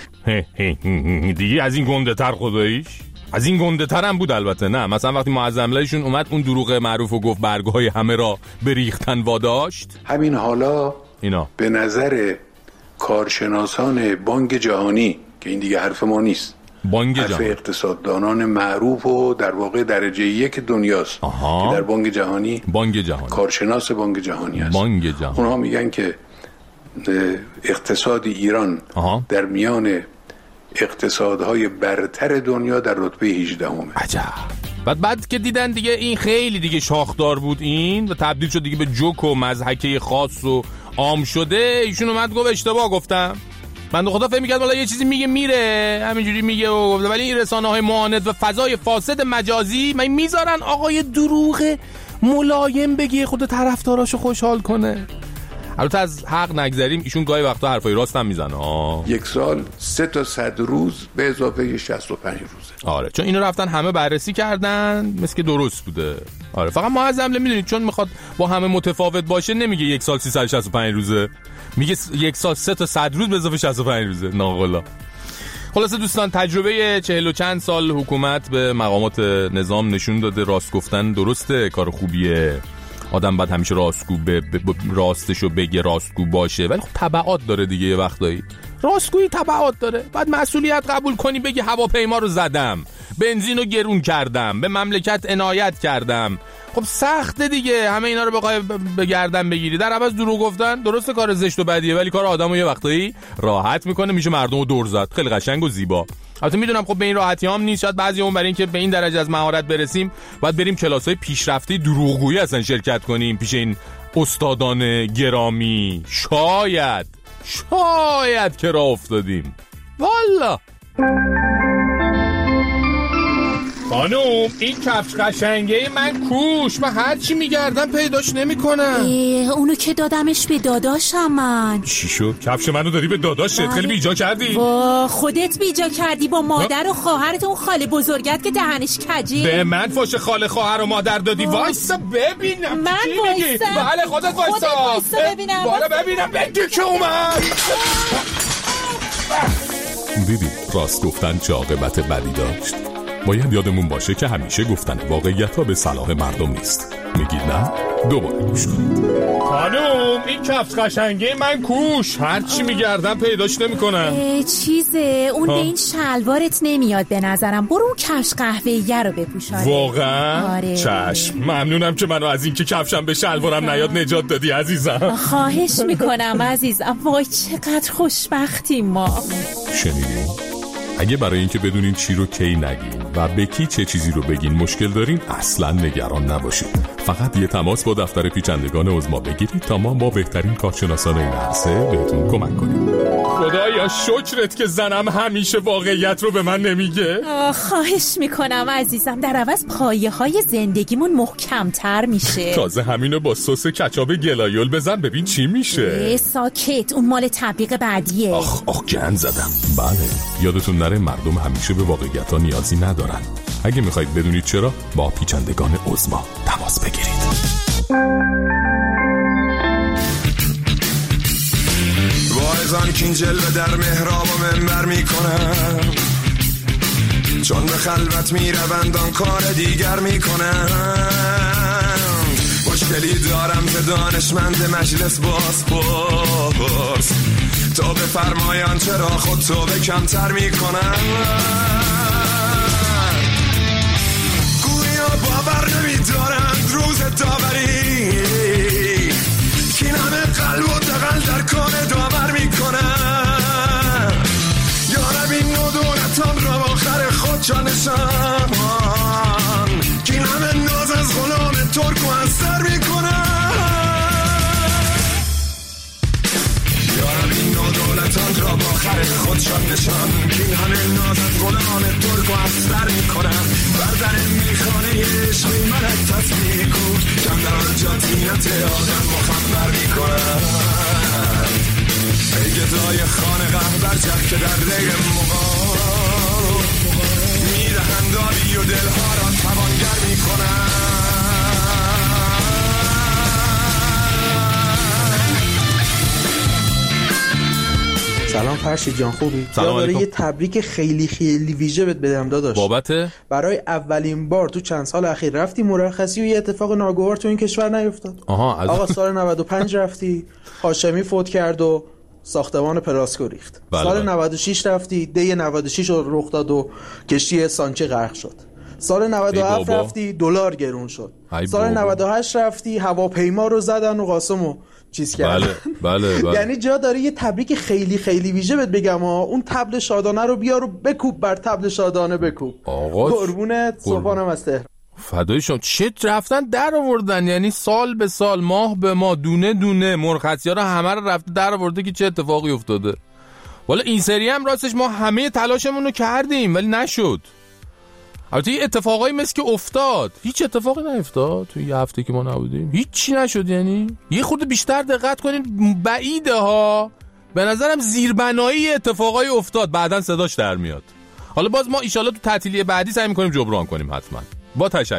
B: دیگه از این گنده تر خداییش، از این گنده تر هم بود البته. نه مثلا وقتی معظم‌الهشون اومد اون دروغ معروف و گفت برگ‌های همه را بریختن واداشت.
P: همین حالا
B: اینا
P: به نظر کارشناسان بانک جهانی که این دیگه حرف ما نیست،
B: بانک
P: حرف اقتصاددانان معروف و در واقع درجه یک دنیاست که در بانک جهانی کارشناس بانک جهانی هست. اونها میگن که اقتصاد ایران در میان اقتصادهای برتر دنیا در رتبه 18
B: عجب. بعد که دیدن دیگه این خیلی دیگه شاخدار بود این و تبدیل شد دیگه به جوک و مضحکه خاص و عام شده، ایشون اومد گفت اشتباه گفتم. بنده خدا فکر می‌کرد والا یه چیزی میگه میره همینجوری میگه و ولی این رسانه‌های معاند و فضای فاسد مجازی من میذارن آقای دروغ ملایم بگه خود طرفداراشو خوشحال کنه. البته از حق نگذریم، ایشون گاهی وقتا حرفای راست هم میزنه.
P: یک سال 3 تا 100 روز به اضافه 65 روزه.
B: آره چون اینو رفتن همه بررسی کردن مثل که درست بوده. آره فقط معظم میدونید چون میخواد با همه متفاوت باشه نمیگه یک سال 365 روزه، میگه یک سال 3 تا 100 روز به اضافه 65 روزه. ناقلا. خلاصه دوستان تجربه 40 و چند سال حکومت به مقامات نظام نشون داده راست گفتن درسته، کار خوبیه. آدم باید همیشه راستشو بگه، راستگو باشه، ولی خب تبعات داره دیگه. یه وقتایی راستگویی تبعات داره، بعد مسئولیت قبول کنی بگی هواپیما رو زدم، بنزین رو گرون کردم، به مملکت عنایت کردم. خب سخته دیگه همه اینا رو بخوای به گردن بگیری. در عوض دروغ گفتن درسته کار زشت و بدیه، ولی کار آدمو یه وقتایی راحت میکنه، میشه مردمو دور زد. خیلی قشنگ و زیبا. البته میدونم خب به این راحتی هم نیست، شاید بعضیامون برای اینکه به این درجه از مهارت برسیم باید بریم کلاس‌های پیشرفته دروغگویی اصلا شرکت کنیم پیش این استادان گرامی. شاید که راه افتادیم. والا خانوم این کفش قشنگه من کوش، من هر چی میگردم پیداش نمیکنم.
L: اونو که دادمش به داداشم من.
B: چی شد؟ کفش منو داری به داداشت؟ خیلی بیجا کردی.
L: خودت بیجا کردی با مادر و خواهرت اون خاله بزرگت که دهنش کجی.
B: به من فاش خاله خواهر و مادر دادی. وایسا ببینم
L: من وایسا.
B: بله خودت وایسا
L: ببینم.
B: بالا ببینم بگی که اومد.
M: دیدی راست گفتن چه عاقبت بدی داشت. باید یادمون باشه که همیشه گفتن واقعیت ها به صلاح مردم نیست. میگید نه؟ دوباره گوش کنید.
B: خانوم این کفش قشنگه من کوش، هر چی میگردم پیداش نمیکنم.
L: چیزه اون به این شلوارت نمیاد به نظرم. برو اون کفش قهوه‌ایه رو بپوشاره.
B: واقعا؟
L: آره.
B: چشم ممنونم که منو از این که کفشم به شلوارم نیاد نجات دادی عزیزم.
L: خواهش میکنم عزیزم. وای چقدر خوشبختیم ما.
M: شنیدین؟ اگه برای اینکه بدونین چی رو کی نگین و به کی چه چیزی رو بگین مشکل دارین اصلا نگران نباشید. فقط یه تماس با دفتر پیچندگان عظما بگیرید تا ما با بهترین کارشناسان این عرصه بهتون کمک کنیم.
B: خدایا شکرت که زنم همیشه واقعیت رو به من نمیگه.
L: خواهش میکنم عزیزم، در عوض پایه های زندگیمون محکم‌تر میشه.
B: تازه همینو با سس کچاپ گلایول بزن ببین چی میشه.
L: ساکت، اون مال تبلیغ بعدیه.
B: آخ گند زدم.
M: بله، یادتون نره مردم همیشه به واقعیت ها نیازی ندارن. اگه میخواید بدونید چرا، با پیچندگان عظما تماس بگیرید.
Q: واعظان که این جلوه در محراب و منبر میکنن، چون به خلوت میروند آن کار دیگر میکنن. مشکلی دارم که دانشمند مجلس باز پرس، تو به فرمایان چرا خود تو به کمتر میکنن. گویا باور نمیدارند روز داوری، که همه قلب و دقل در کار داور میکنن. یارب این ندونتان را با آخر خود جانشان، که همه ناز از غلام ترک و از سر میکنن. یارب این ندونتان را با آخر خود جانشان، که همه ناز از غلام ترک و از سر میکنن. بردن میخانه عشق میمند تصمیه کن، کم در آنجا تینت آدم مخبر میکنن. ای گدای خانقه برجه که در ری مقام، میدهند آبی و دلها را توانگر میکنن.
R: سلام فرشید جان، خوبی؟
B: سلام علیکم.
R: یه تبریک خیلی خیلی ویژه بهت بدم داداش.
B: بابت
R: برای اولین بار تو چند سال اخیر رفتی مرخصی و یه اتفاق ناگوار تو این کشور نیفتاد. آقا سال 95 رفتی، هاشمی فوت کرد و ساختمان پراسکو ریخت. سال 96 رفتی، دی 96 رو رخ داد و کشتی سانچه غرق شد. سال 97 رفتی، دلار گرون شد. سال 98 رفتی، هواپیما رو زدن و قاسمو چیز کردن.
B: بله.
R: یعنی جا داره یه تبریک خیلی خیلی ویژه بهت بگم اون تبل شادانه رو بیا رو بکوب، بر تبل شادانه بکوب.
B: آقا
R: قربونت، صبحانم از تهران.
B: فدای شما. چه رفتن در آوردن، یعنی سال به سال، ماه به ماه، دونه دونه مرخصی‌ها رو همه رو رفته در آورده که چه اتفاقی افتاده. والا این سری هم راستش ما همه تلاشمون رو کردیم ولی نشد. البته یه اتفاقایی مثل که افتاد، هیچ اتفاقی نیفتاد توی یه هفته که ما نبودیم، هیچی نشد. یعنی یه خورده بیشتر دقت کنین، بعیده ها، به نظرم زیربنایی اتفاقایی افتاد، بعدن صداش در میاد. حالا باز ما ایشالا تو تعطیلی بعدی سعی می‌کنیم جبران کنیم حتما. با تشکر.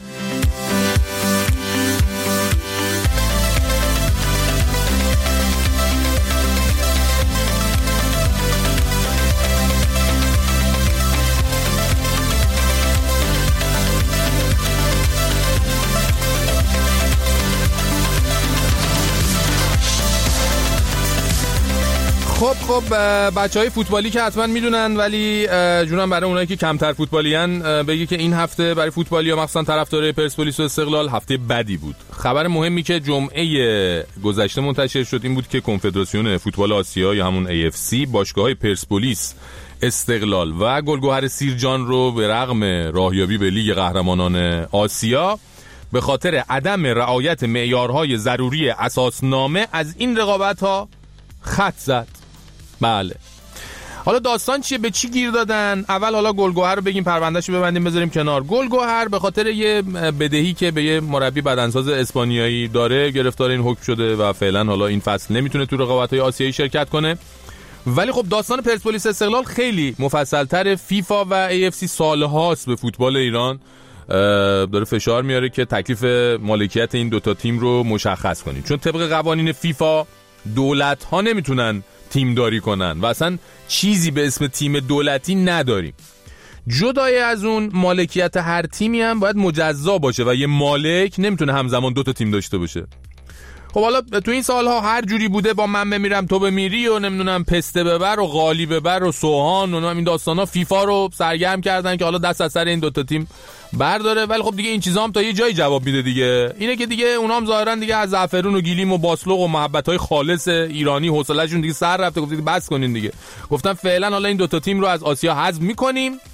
B: خب بچهای فوتبالی که حتما میدونن، ولی جونم برای اونایی که کمتر فوتبالیان بگی که این هفته برای فوتبالیا مخصوصا طرفدارای پرسپولیس و استقلال هفته بدی بود. خبر مهمی که جمعه گذشته منتشر شد این بود که کنفدراسیون فوتبال آسیا یا همون AFC باشگاه‌های پرسپولیس، استقلال و گلگهر سیرجان رو به رغم راهیابی به لیگ قهرمانان آسیا به خاطر عدم رعایت معیارهای ضروری اساسنامه از این رقابت‌ها خط زد. بله. حالا داستان چیه، به چی گیر دادن؟ اول حالا گلگهر رو بگیم، پروندهشو ببندیم بذاریم کنار. گلگهر به خاطر یه بدهی که به یه مربی بدنساز اسپانیایی داره گرفتار این حکم شده و فعلا حالا این فصل نمیتونه تو رقابت‌های آسیایی شرکت کنه. ولی خب داستان پرسپولیس استقلال خیلی مفصل‌تر. فیفا و AFC سالهاست به فوتبال ایران داره فشار میاره که تکلیف مالکیت این دوتا تیم رو مشخص کنید، چون طبق قوانین فیفا دولت‌ها نمیتونن تیم داری کنن و اصلا چیزی به اسم تیم دولتی نداریم. جدای از اون مالکیت هر تیمی هم باید مجزا باشه و یه مالک نمیتونه همزمان دوتا تیم داشته باشه. خب حالا تو این سالها هر جوری بوده، با من بمیرم تو بمیری و نمیدونم پسته ببر و قالی ببر و سوهان و این داستانا فیفا رو سرگرم کردن که حالا دست از سر این دوتا تیم برداره. ولی خب دیگه این چیزا هم تا یه جایی جواب میده دیگه. اینه که دیگه اونها هم ظاهرا دیگه از زعفرون و گیلیم و باسلوق و محبت‌های خالص ایرانی حوصله‌شون دیگه سر رفته، گفتید بس کنین دیگه. گفتن فعلا حالا این دوتا تیم رو از آسیا حذف می‌کنیم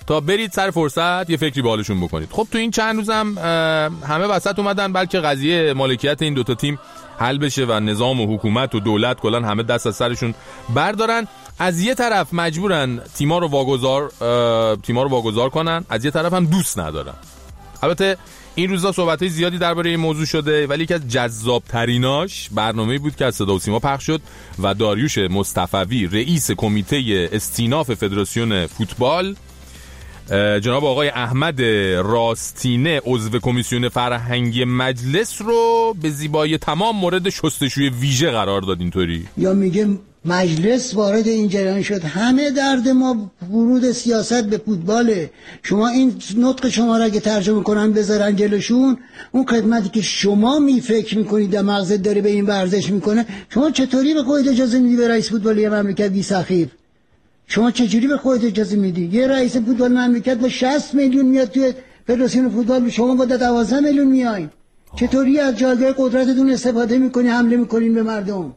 B: تا برید سر فرصت یه فکری بالشون بکنید. خب تو این چند روزم همه وسط اومدن بلکه قضیه مالکیت این دوتا تیم حل بشه و نظام و حکومت و دولت کلان همه دست از سرشون بردارن. از یه طرف مجبورن تیما رو واگذار کنن، از یه طرف هم دوست ندارن. البته این روزا صحبت‌های زیادی درباره این موضوع شده، ولی یکی از جذاب‌تریناش برنامه‌ای بود که از صدا و سیما پخش شد و داریوش مصطفوی رئیس کمیته استیناف فدراسیون فوتبال، جناب آقای احمد راستینه عضو کمیسیون فرهنگی مجلس رو به زیبایی تمام مورد شستشوی ویژه قرار داد. اینطوری
S: یا میگه مجلس وارد این جریان شد، همه درد ما ورود سیاست به فوتباله. شما این نطق شما را اگه ترجمه کنن بذارن جلوشون، اون خدمتی که شما فکر میکنید در مغزت داره به این ورزش میکنه، شما چطوری به خودت اجازه میدی به رئیس فوتبال یه مملکت بی سخیر؟ شما چجوری به خودت اجازه میدی؟ یه رئیس فوتبال مملکت با 60 میلیون میاد توی فدراسیون فوتبال، شما با 12 میلیون میایین. چطوری از جایگاه قدرتتون استفاده میکنی حمله میکنین به مردم؟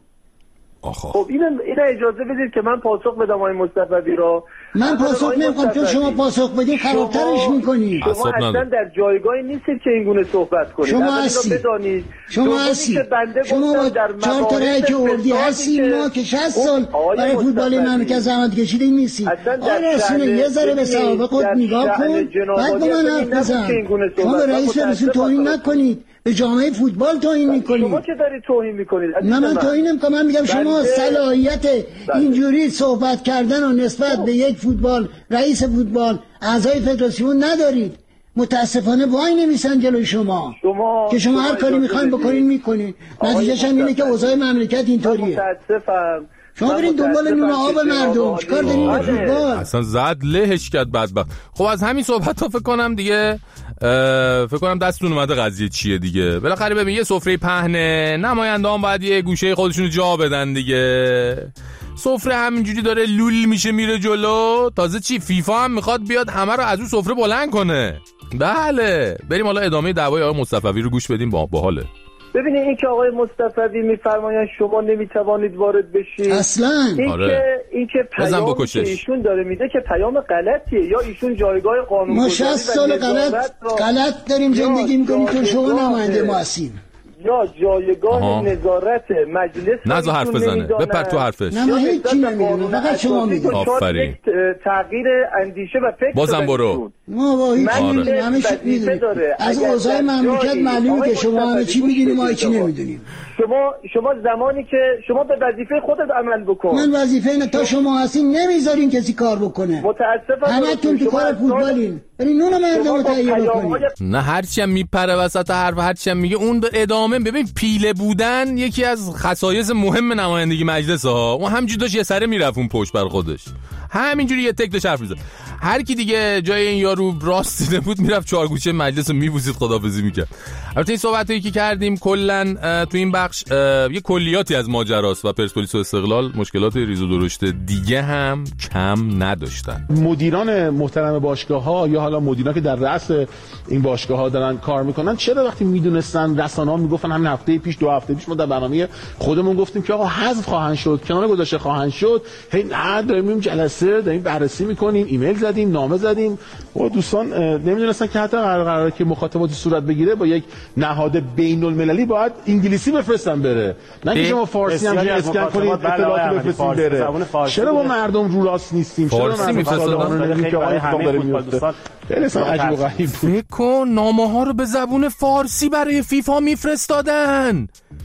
T: خب این اجازه بدید که من پاسخ بدم آقای مصطفی را.
S: من پاسخ نمی‌کنم، چون شما پاسخ بدید خرابترش می‌کنید.
T: شما اصلا در جایگاهی نیستید که این گونه صحبت کنید.
S: شما هستید. شما هستید. شما با 4 تا رأی که اردی هستید، ما که 60 سال برای فوتبال مملکت زحمت کشیدیم نیستید. آره رسونه یه ذره به سوابق خود نگاه کن، بعد با من حرف بزن. شما به رئیس فدراسیون توهین نکنید، به جامعه فوتبال توهین میکنید.
T: شما که دارید توهین میکنید.
S: نه من توهین نمیکنم، من میگم شما صلاحیت اینجوری صحبت کردن و نسبت به یک فوتبال، رئیس فوتبال، اعضای فدراسیون ندارید. متاسفانه وای نمیسن جلوی شما که شما هر کاری میخواین بکنین میکنین. نتیجهش هم اینه که اوضاع مملکت اینطوریه.
T: متاسفم.
S: شما برین دنبال نون آب مردم، چیکار دارین به فوتبال؟
B: اصلا زد لهش کرد بدبخت. خب از همین صحبت‌ها فکر کنم دیگه دستتون اومده قضیه چیه دیگه. بالاخره ببین یه سفره پهنه، نماینده‌ها باید یه گوشه خودشونو جا بدن دیگه. سفره همینجوری داره لول میشه میره جلو. تازه چی فیفا هم میخواد بیاد همه رو از اون سفره بلند کنه. بله بریم حالا ادامه دعوای آقای مصطفی رو گوش بدیم. باحاله.
T: ببینید این که آقای مصطفی میفرمایند شما نمیتوانید وارد بشید
S: اصلا
T: این که پیامی که ایشون داره میده که پیام غلطیه، یا ایشون جایگاه قانونگذاری
S: ما 60 سال غلط داریم زندگی میکنیم که شما نماینده ما هستیم،
T: یا جایگاه نظارت مجلس
B: نذار حرف بزنه بپر تو حرفش.
S: نه ما هیچی نمیدونیم، فقط شما میدونید.
B: آفرین.
T: تغییر اندیشه و فکر
B: بازم برو.
S: ما با هیچی نمیدونیم، همه چی میدونیم. از اوضاع مملکت معلومه که شما همه چی میدونیم، ما هیچی نمیدونیم.
T: شما زمانی که شما به وظیفه خودت عمل بکن.
S: من وظیفه نه، تا شما هستین نمیذارین کسی کار بکنه.
T: متاسفم
S: همتون تو کار فوتبالین. برین نون مردم رو تهیه بکنید.
B: نه هرچی هم میپره وسط حرف، هرچی هم میگه اون ادامه. ببین پیله بودن یکی از خصایص مهم نمایندگی مجلس ها. اون همینجوری داشت یه سره میرفت اون پشت بر خودش، همینجوری یه تک داشت حرف میزد. هر کی دیگه جای این یارو راست دیده بود میرفت چهارگوشه مجلس رو میبوسید، خداحافظی میکرد. البته این صحبتایی که کردیم کلا تو این بخش یه کلیاتی از ماجراست و پرسپولیس و استقلال مشکلات ریز و درشت دیگه هم کم نداشتن.
U: مدیران محترم باشگاه‌ها یا حالا مدیران که در رأس این باشگاه‌ها دارن کار میکنن، چرا وقتی میدونستن رسانه‌ها میگفتن همین هفته پیش 2 هفته پیش ما در برنامه خودمون گفتیم که آقا حذف خواهند شد، کنار گذاشته خواهند شد، هی داریم جلسه داریم بررسی میکنیم، ایمیل زدیم، نامه زدیم و دوستان نمیدونستن که حتی قراره که مخاطباتی صورت بگیره با یک نهاد بین‌المللی باید انگلیسی بفرستن بره، نه که شما فارسی هم اسکن کنید اطلاعات بفرستین بره. چرا با مردم رو راست نیستیم؟ چرا
B: فارسی میفرستن که آقای همه دوستان
U: خیلی عجیب و غریب بود.
B: فکر کن نامه ها رو به زبون فارسی برای فیفا میفرستادن.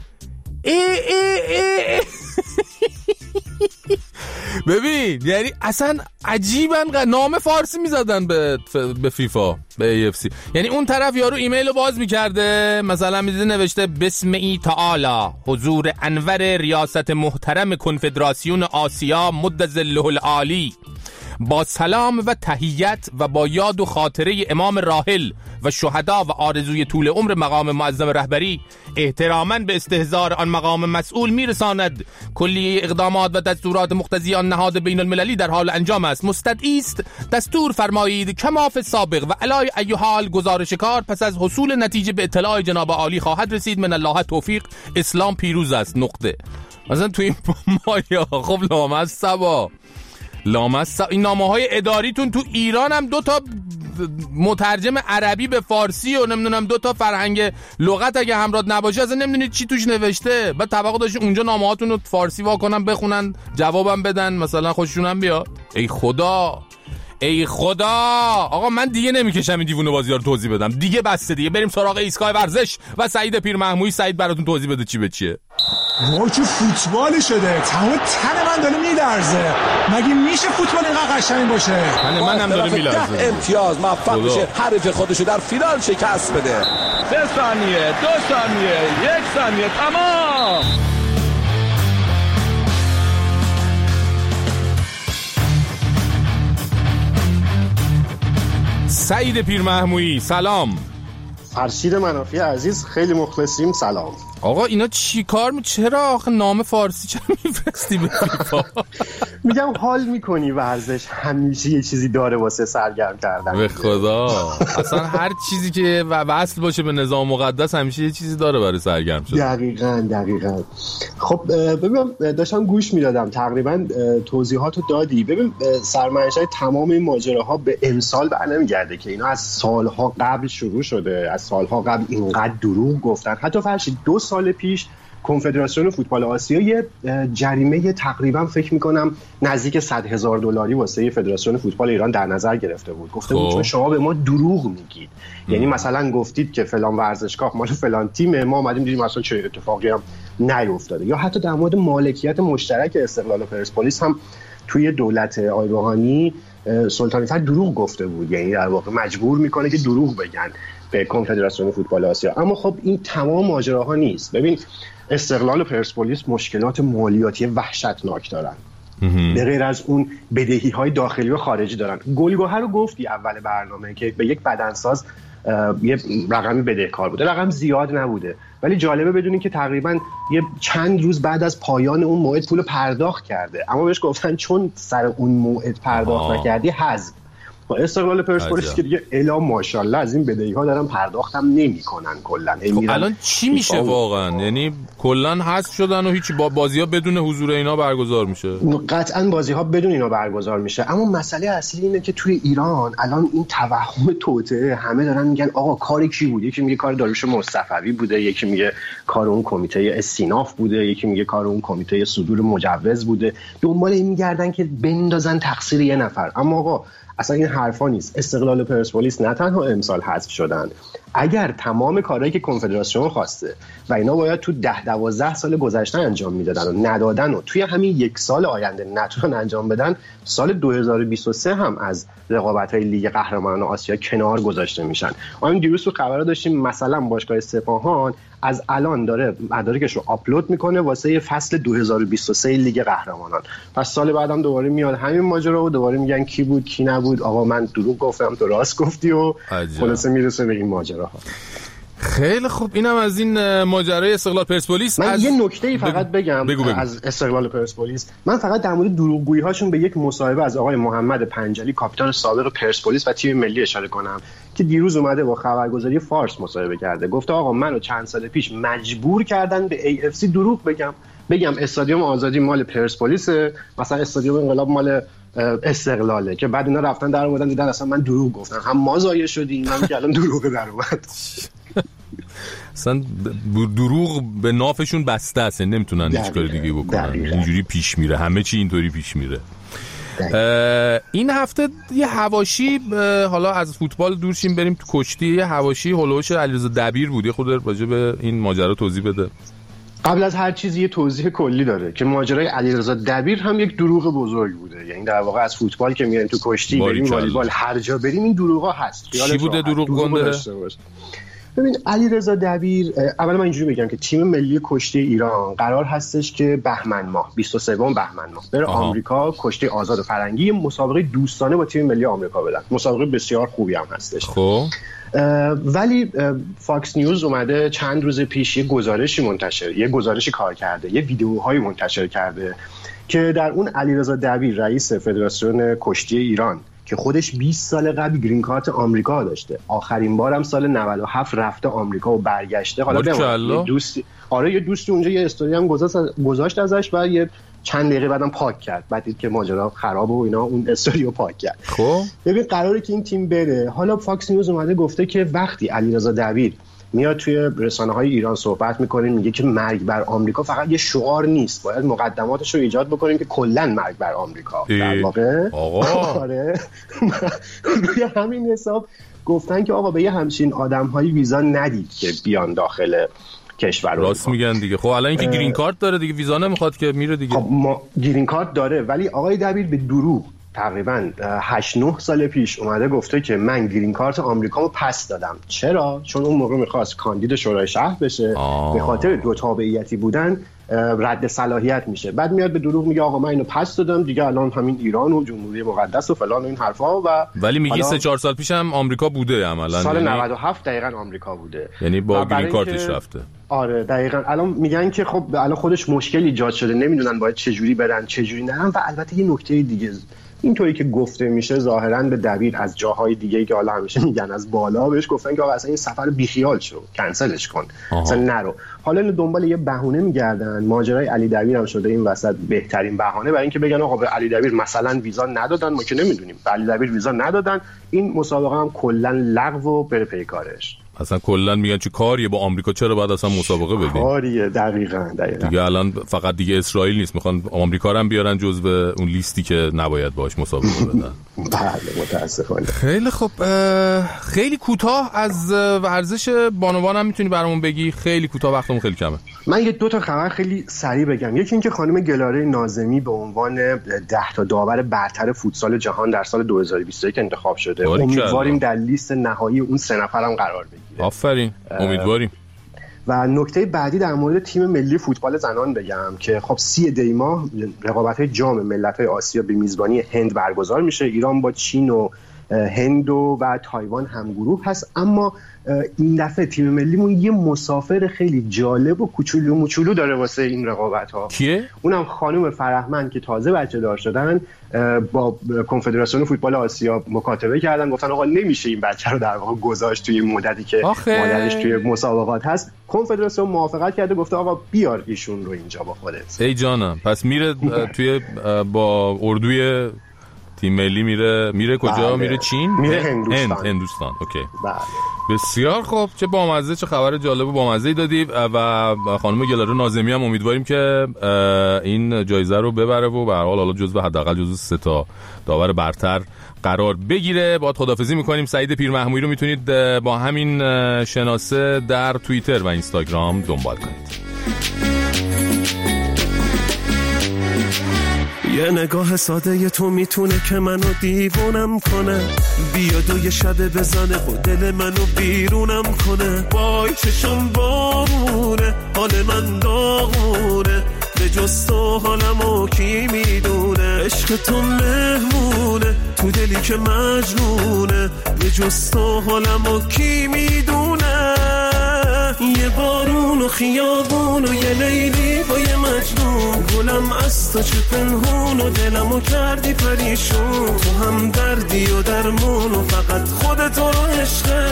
B: ببین یعنی اصلا عجیبن، نامه فارسی میزدن به فیفا، به AFC. یعنی اون طرف یارو ایمیل رو باز میکرده، مثلا میده نوشته بسم ای تعالی حضور انور ریاست محترم کنفدراسیون آسیا مد ظله العالی، با سلام و تحیت و با یاد و خاطره امام راحل و شهدا و آرزوی طول عمر مقام معظم رهبری، احتراما به استحضار آن مقام مسئول میرساند کلی اقدامات و دستورات مقتضی آن نهاد بین المللی در حال انجام است. مستدعی است دستور فرمایید کما فی السابق و علی ای حال گزارش کار پس از حصول نتیجه به اطلاع جناب عالی خواهد رسید. من الله توفیق. اسلام پیروز است. نقطه. مثلا تو این مایا خب لامصب لامصب. این نامه‌های اداریتون تو ایران هم 2 تا مترجم عربی به فارسی و نمیدونم 2 تا فرهنگ لغت اگه همراه نباشه اصلا نمیدونید چی توش نوشته. بعد توقع داشتین اونجا نامه‌هاتون رو فارسی واکنن بخونن جوابم بدن مثلا خوششون هم بیاد. ای خدا ای خدا آقا من دیگه نمیکشم این دیوونه بازی‌ها رو توضیح بدم دیگه، بسته دیگه. بریم سراغ ایستگاه ورزش و سعید پیرمحمودی. سعید براتون توضیح بده چی به چیه.
C: ما که فوتبالی شده تمام تن من داره میلرزه. مگه میشه فوتبال اینقدر قشنگ باشه؟
B: منم داره میلرزه.
V: امتیاز موفق میشه حریف خودشو در فینال شکست بده.
W: 3 ثانیه 2 ثانیه 1 ثانیه تمام.
B: سعید پیرمحمودی سلام.
X: فرشید منافی عزیز خیلی مخلصیم. سلام
B: آقا اینا چی کار چرا آخه نام فارسی چرا میفرستی به فیفا؟
X: میگم حال میکنی ورزش همیشه یه چیزی داره واسه سرگرم کردن.
B: به خدا اصلا هر چیزی که وصل باشه به نظام مقدس همیشه یه چیزی داره برای سرگرم شدن.
X: دقیقاً. خب ببینم داشتم گوش میدادم تقریبا توضیحاتو دادی. ببین سرمنشأ تمام این ماجراها به امسال برنمیگرده که اینا از سالها قبل شروع شده. از سالها قبل اینقدر دروغ گفتن. حتی فرشید 2 سال پیش کنفدراسیون فوتبال آسیا یه جریمه تقریبا فکر میکنم نزدیک $100,000 واسه فدراسیون فوتبال ایران در نظر گرفته بود. گفته بود شما به ما دروغ میگید. یعنی مثلا گفتید که فلان ورزشگاه مال فلان تیمه، ما اومدیم دیدیم اصلا چه اتفاقی هم نیفتاده. یا حتی در مورد مالکیت مشترک استقلال و پرسپولیس هم توی دولت آقای روحانی سلطانی فر دروغ گفته بود. یعنی در واقع مجبور میکنه که دروغ بگن به کنفدراسیون فوتبال آسیا. اما خب این تمام ماجراها نیست. ببین استقلال و پرسپولیس مشکلات مالیاتی وحشتناک دارن. به غیر از اون بدهی‌های داخلی و خارجی دارن. گلگهر رو گفتی اول برنامه که به یک بدنساز یه رقمی بدهکار بوده. رقم زیاد نبوده ولی جالبه بدونین که تقریبا یه چند روز بعد از پایان اون موعد پول پرداخت کرده، اما بهش گفتن چون سر اون موعد پرداخت نکردی حذف. با استقلال پرسپولیس که دیگه الا ماشاءالله از این بدهی‌ها دارن پرداختم نمی‌کنن کلاً.
B: الان چی میشه واقعا؟ یعنی کلاً حذف شدن و هیچ بازی‌ها بدون حضور اینا برگزار میشه؟
X: قطعاً بازی‌ها بدون اینا برگزار میشه. اما مسئله اصلی اینه که توی ایران الان این توهم توطئه همه دارن میگن آقا کار کی بود؟ یکی میگه کار داریوش مصطفی بوده، یکی میگه کار اون کمیته استیناف بوده، یکی میگه کار اون کمیته صدور مجوز بوده. دنبال این میگردن که بندازن تقصیر یه نفر. اما آقا اصلا این حرفا نیست. استقلال و پرسپولیس نه تنها امسال حذف شدن، اگر تمام کارهایی که کنفدراسیون خواسته و اینا باید تو 10-12 سال گذشته انجام میدادن و ندادن و توی همین 1 سال آینده نتونن انجام بدن، سال 2023 هم از رقابت‌های لیگ قهرمانان آسیا کنار گذاشته میشن. ما این دیروز تو خبرا داشتیم مثلا باشگاه سپاهان از الان داره مدارکش رو آپلود میکنه واسه فصل 2023 لیگ قهرمانان. پس سال بعدم دوباره میاد همین ماجرا و دوباره میگن کی بود کی نبود، آقا من دروغ گفتم تو راست گفتی و خلاصه میرسه به این ماجراها.
B: خیلی خوب، اینم از این ماجرای استقلال پرسپولیس.
X: من یه نکته‌ای فقط بگم از استقلال پرسپولیس. من فقط در مورد دروغگویی‌هاشون به یک مصاحبه از آقای محمد پنجلی کاپیتان سابق پرسپولیس و تیم ملی اشاره کنم که دیروز اومده با خبرگزاری فارس مصاحبه کرده. گفته آقا منو چند سال پیش مجبور کردن به AFC دروغ بگم استادیوم آزادی مال پرسپولیسه، مثلا استادیوم انقلاب مال استقلاله، که بعد اینا رفتن در آوردن دیدن اصلا من دروغ گفتم، هم ما ضایع شدیم هم که الان دروغ در اومد.
B: اصلا دروغ به نافشون بسته است، نمیتونن هیچ کار دیگه بکنن. اینجوری پیش میره، همه چی اینطوری پیش میره. این هفته یه حواشی، حالا از فوتبال دور شیم بریم تو کشتی، یه حواشی هولوش علیرضا دبیر بود. یه خود راجع به این ماجرا توضیح بده.
X: قبل از هر چیزی یه توضیح کلی داره که ماجرای علیرضا دبیر هم یک دروغ بزرگ بوده. یعنی در واقع از فوتبال که میریم تو کشتی، بریم والیبال، هر جا بریم این دروغا هست.
B: چی بوده دروغ گنده؟
X: ببین علیرضا دبیر، اول من اینجوری بگم که تیم ملی کشتی ایران قرار هستش که بهمن ماه 23 بهمن ماه بره آمریکا کشتی آزاد فرنگی مسابقه دوستانه با تیم ملی آمریکا بدن. مسابقه بسیار خوبی هم هستش.
B: خب
X: ولی فاکس نیوز اومده چند روز پیش یه گزارشی کار کرده، یه ویدیوهایی منتشر کرده که در اون علیرضا دبیر رئیس فدراسیون کشتی ایران که خودش 20 سال قبل گرین کارت آمریکا داشته، آخرین بارم سال 97 رفته آمریکا و برگشته. حالا یه دوستی اونجا یه استوری هم گذاشت ازش و یه چند دقیقه بعدم پاک کرد. بعد دید که ماجرا خراب و اینا، اون استوریو پاک کرد.
B: خب
X: ببین قراره که این تیم بره. حالا فاکس نیوز اومده گفته که وقتی علیرضا دبیر میاد توی رسانه‌های ایران صحبت میکنه میگه که مرگ بر آمریکا فقط یه شعار نیست، باید مقدماتش رو ایجاد بکنیم که کلاً مرگ بر آمریکا. در واقع آره روی همین حساب گفتن که آقا به یه همچین آدم‌هایی ویزا ندید که بیان داخل کشور.
B: راست میگن دیگه. خب الان اینکه گرین کارت داره دیگه ویزا نمیخواد که میره دیگه.
X: خب ما گرین کارت داره، ولی آقای دبیر به دروغ تقریبا 8-9 سال پیش اومده گفته که من گرین کارت آمریکامو پس دادم. چرا؟ چون اون موقع میخواست کاندید شورای شهر بشه، به خاطر دو تابعیتی بودن رد صلاحیت میشه. بعد میاد به دروغ میگه آقا من اینو پس دادم دیگه، الان همین ایران و جمهوری مقدس و فلان و این حرفا. و
B: ولی میگی 3-4 سال پیش هم آمریکا بوده عملاً.
X: سال 97 دقیقاً آمریکا بوده،
B: یعنی با گرین کارتش رفته.
X: آره دقیقاً. الان میگن که خب الان خودش مشکل ایجاد شده، نمیدونن باید چه جوری برن چه جوری نرن. و البته یه نکته دیگه اینطوری که گفته میشه ظاهراً به دبیر از جاهای دیگه که حالا همیشه میگن از بالا بهش گفتن که آقا اصلا این سفر بیخیال شو، کنسلش کن، اصلا نرو. حالا اینو دنبال یه بهونه میگردن. ماجرای علی دبیر هم شده این وسط بهترین بهانه برای اینکه بگن آقا به علی دبیر مثلا ویزا ندادن، ما که نمیدونیم. به علی دبیر ویزا ندادن، این مسابقه هم کلا لغو و بره پی کارش.
B: اصلا کلا میگن چه کاریه با آمریکا، چرا بعد اصلا مسابقه بدیم؟
X: کاریه دقیقاً.
B: دیگه الان فقط دیگه اسرائیل نیست، میخوان آمریکا رو هم بیارن جزو اون لیستی که نباید باش مسابقه بدن.
X: بله متاسفانه.
B: خیلی خب، خیلی کوتاه از ورزش بانوان هم میتونی برامون بگی؟ خیلی کوتاه، وقتمون خیلی کمه.
X: من یه 2 تا خبر خیلی سریع بگم. یکی اینکه خانم گلاره ناظمی به عنوان 10 تا داور برتر فوتسال جهان در سال 2021 انتخاب شده. امیدواریم در لیست نهایی اون 3 نفر هم قرار بگیره.
B: آفرین، امیدواریم.
X: و نکته بعدی در مورد تیم ملی فوتبال زنان بگم که خب 30 دی ماه رقابت‌های جام ملت‌های آسیا به میزبانی هند برگزار میشه. ایران با چین و هند و تایوان همگروه هست. اما این دفعه تیم ملیمون یه مسافر خیلی جالب و کوچولو موچولو داره واسه این رقابت‌ها.
B: کیه؟
X: اونم خانم فرهمند که تازه بچه دار شدن، با کنفدراسیون فوتبال آسیا مکاتبه کردن، گفتن آقا نمیشه این بچه رو در واقع گذاشت توی این مدتی که مادرش توی مسابقات هست. کنفدراسیون موافقت کرده، گفته آقا بیار ایشون رو اینجا با خودت.
B: ای جانم. پس میره توی با اردوی تیم ملی میره کجا؟
X: بله.
B: میره چین؟
X: میره
B: هندوستان. اوکی.
X: بله.
B: بسیار خوب. چه بامزه، چه خبر جالب و بامزه‌ای دادی. و خانم گلاره ناظمی هم امیدواریم که این جایزه رو ببره و به هر حال جزو حداقل جزو 3 تا داور برتر قرار بگیره. با خداحافظی میکنیم. سعید پیرمحمودی رو میتونید با همین شناسه در توییتر و اینستاگرام دنبال کنید.
D: یه نگاه ساده تو میتونه که منو دیوونم کنه، بیاد و یه شبه بزنه و دل منو بیرونم کنه. وای چشم بارونه، حال من داغونه، به جز تو حالمو کی میدونه. عشق تو مهمونه تو دلی که مجنونه، به جز تو حالمو کی میدونه. یه بارون و خیابون و یه لیلی با یه مجنون، گلم از تو چه پنهون و دلمو کردی پریشون. تو هم دردی و درمون و فقط خودت رو عشقه.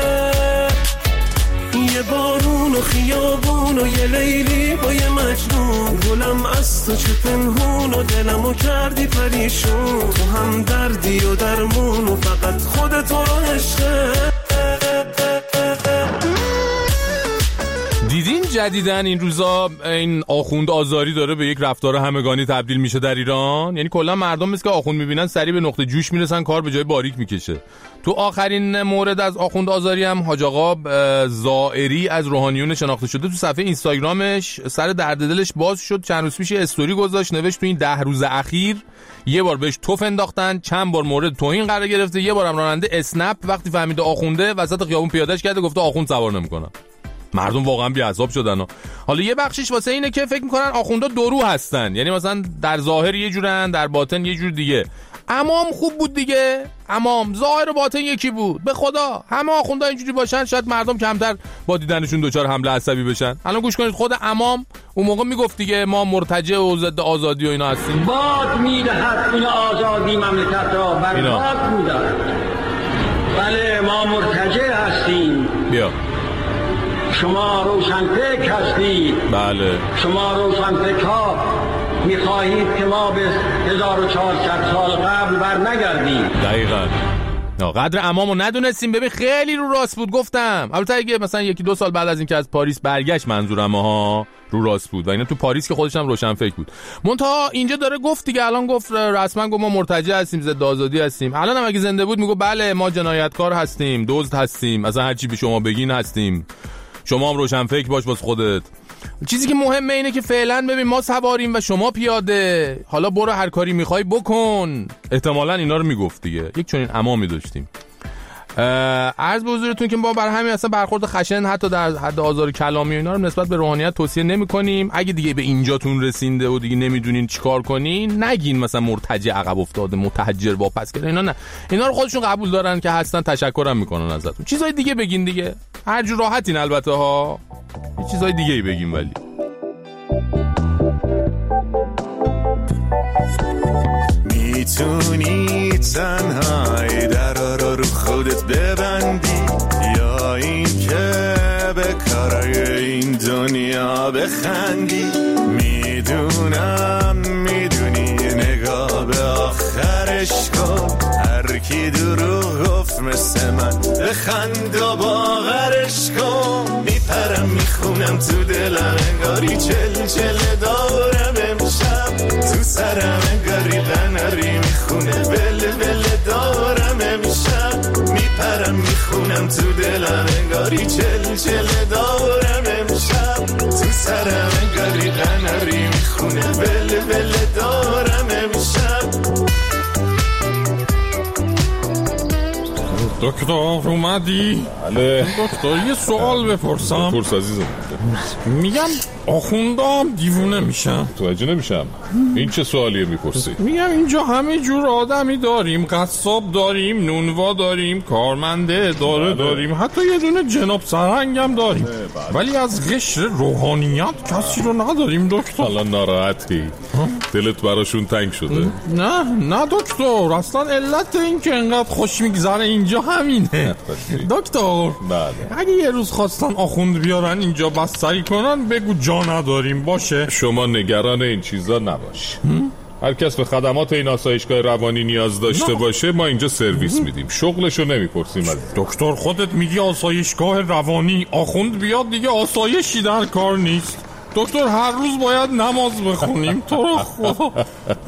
D: یه بارون و خیابون و یه لیلی با یه مجنون، گلم از تو چه پنهون و دلمو کردی پریشون. تو هم دردی و درمون و فقط خودت رو عشقه.
B: دیدین جدیدن این روزا این آخوند آزاری داره به یک رفتار همگانی تبدیل میشه در ایران؟ یعنی کلا مردم مثل که آخوند میبینن سریع به نقطه جوش میرسن، کار به جای باریک میکشه. تو آخرین مورد از آخوند آزاری هم حاج آقا زائری از روحانیون شناخته شده تو صفحه اینستاگرامش سر درد دلش باز شد. چند روز پیش استوری گذاشت، نوشت تو این 10 روز اخیر یه بار بهش توف انداختن، چند بار مورد توهین قرار گرفته، یه بارم راننده اسنپ وقتی فهمیده آخونده وسط خیابون پیادهش کرده گفته آخوند سوار نمی‌کنم. مردم واقعا بی‌عصاب شدن. حالا یه بخشش واسه اینه که فکر میکنن آخوندا دورو هستن، یعنی مثلا در ظاهر یه جورن در باطن یه جور دیگه. امام خوب بود دیگه، امام ظاهر و باطن یکی بود. به خدا همه آخوندا اینجوری باشن شاید مردم کمتر با دیدنشون دچار حمله عصبی بشن. الان گوش کنید، خود امام اون موقع میگفت دیگه ما مرتجع و ضد آزادی و اینا هستیم.
E: باد میدهد این آزادی مملکت را برباد میدهد. بله ما مرتجع هستیم.
B: بیا
E: شما روشنفکر هستید.
B: بله
E: شما روشنفکرها میخواهید که ما به 1400 سال قبل برنگردیم.
B: دقیقاً. قدر عمامو ندونستیم. ببین خیلی رو راست بود گفتم. البته اگه مثلا 1-2 سال بعد از اینکه از پاریس برگشت منظورم ها رو راست بود و اینا تو پاریس که خودش هم روشن فکر بود. منتها اینجا داره گفت دیگه، الان گفت رسما گفت ما مرتجع هستیم، ضد آزادی هستیم. الان هم اگه زنده بود میگه بله ما جنایتکار هستیم، دزد هستیم، اصلا هر چی به شما بگین هستیم، شما هم روشن فکر باش واسه خودت. چیزی که مهمه اینه که فعلا ببین ما سواریم و شما پیاده، حالا برو هر کاری میخوای بکن. احتمالاً اینا رو میگفت دیگه. یک چنین عمامی داشتیم. عرض به حضورتون که ما برای همین اصلا برخورد خشن حتی در حد آزار کلامی و اینا رو نسبت به روحانیت توصیه نمی‌کنیم. اگه دیگه به اینجاتون رسیده و دیگه نمیدونین چیکار کنین، نگین مثلا مرتجع عقب افتاده، متحجر واپس کرده. اینا نه، اینا رو خودشون قبول دارن که هستن، تشکرم میکنن ازتون. چیزای دیگه بگین دیگه، هر جور راحتین البته ها، چیزای دیگه بگین. ولی
F: میتونی تنهایی درا رو خودت ببندی، یا این که به کارای این دنیا بخندی. میدونی نگاه به آخرش کن، هر کی دروغ گفت مثل من بخند و باورش کن. میپرم میخونم تو دلم انگاری چل دارم امشب، تو سرم انگاری قناری میخونه بل دارم امشب. میپرم میخونم تو دلم انگاری چل دارم امشب، تو سرم انگاری قناری میخونه بل دارم امشب.
G: دکتر اومدی؟
B: بله
G: دکتر یه سوال بپرسم؟
B: بپرس عزیزم.
G: میگم آخوندام دیوونه میشن.
B: توجه نمیشم این چه سوالیه میپرسی؟
G: میگم اینجا همه جور آدمی داریم، قصاب داریم، نونوا داریم، کارمنده اداره داریم، حتی یه دونه جناب سرهنگم داریم، ولی از قشر روحانیت کسی رو نداریم دکتر.
B: حالا ناراحتی؟ دلت براشون تنگ شده؟
G: نه دکتر، اصلا علت این که انقدر خوش میگذره اینجا همینه دکتر.
B: بله.
G: اگه یه روز خواستن آخوند بیارن اینجا بستری کنن بگو جا نداریم باشه.
B: شما نگران این چیزا نباش. هر کس به خدمات این آسایشگاه روانی نیاز داشته باشه ما اینجا سرویس میدیم، شغلشو نمیپرسیم از
G: دکتر. خودت میگی آسایشگاه روانی، آخوند بیاد دیگه آسایشی در کار نیست دکتر. هر روز باید نماز بخونیم تو رو خدا.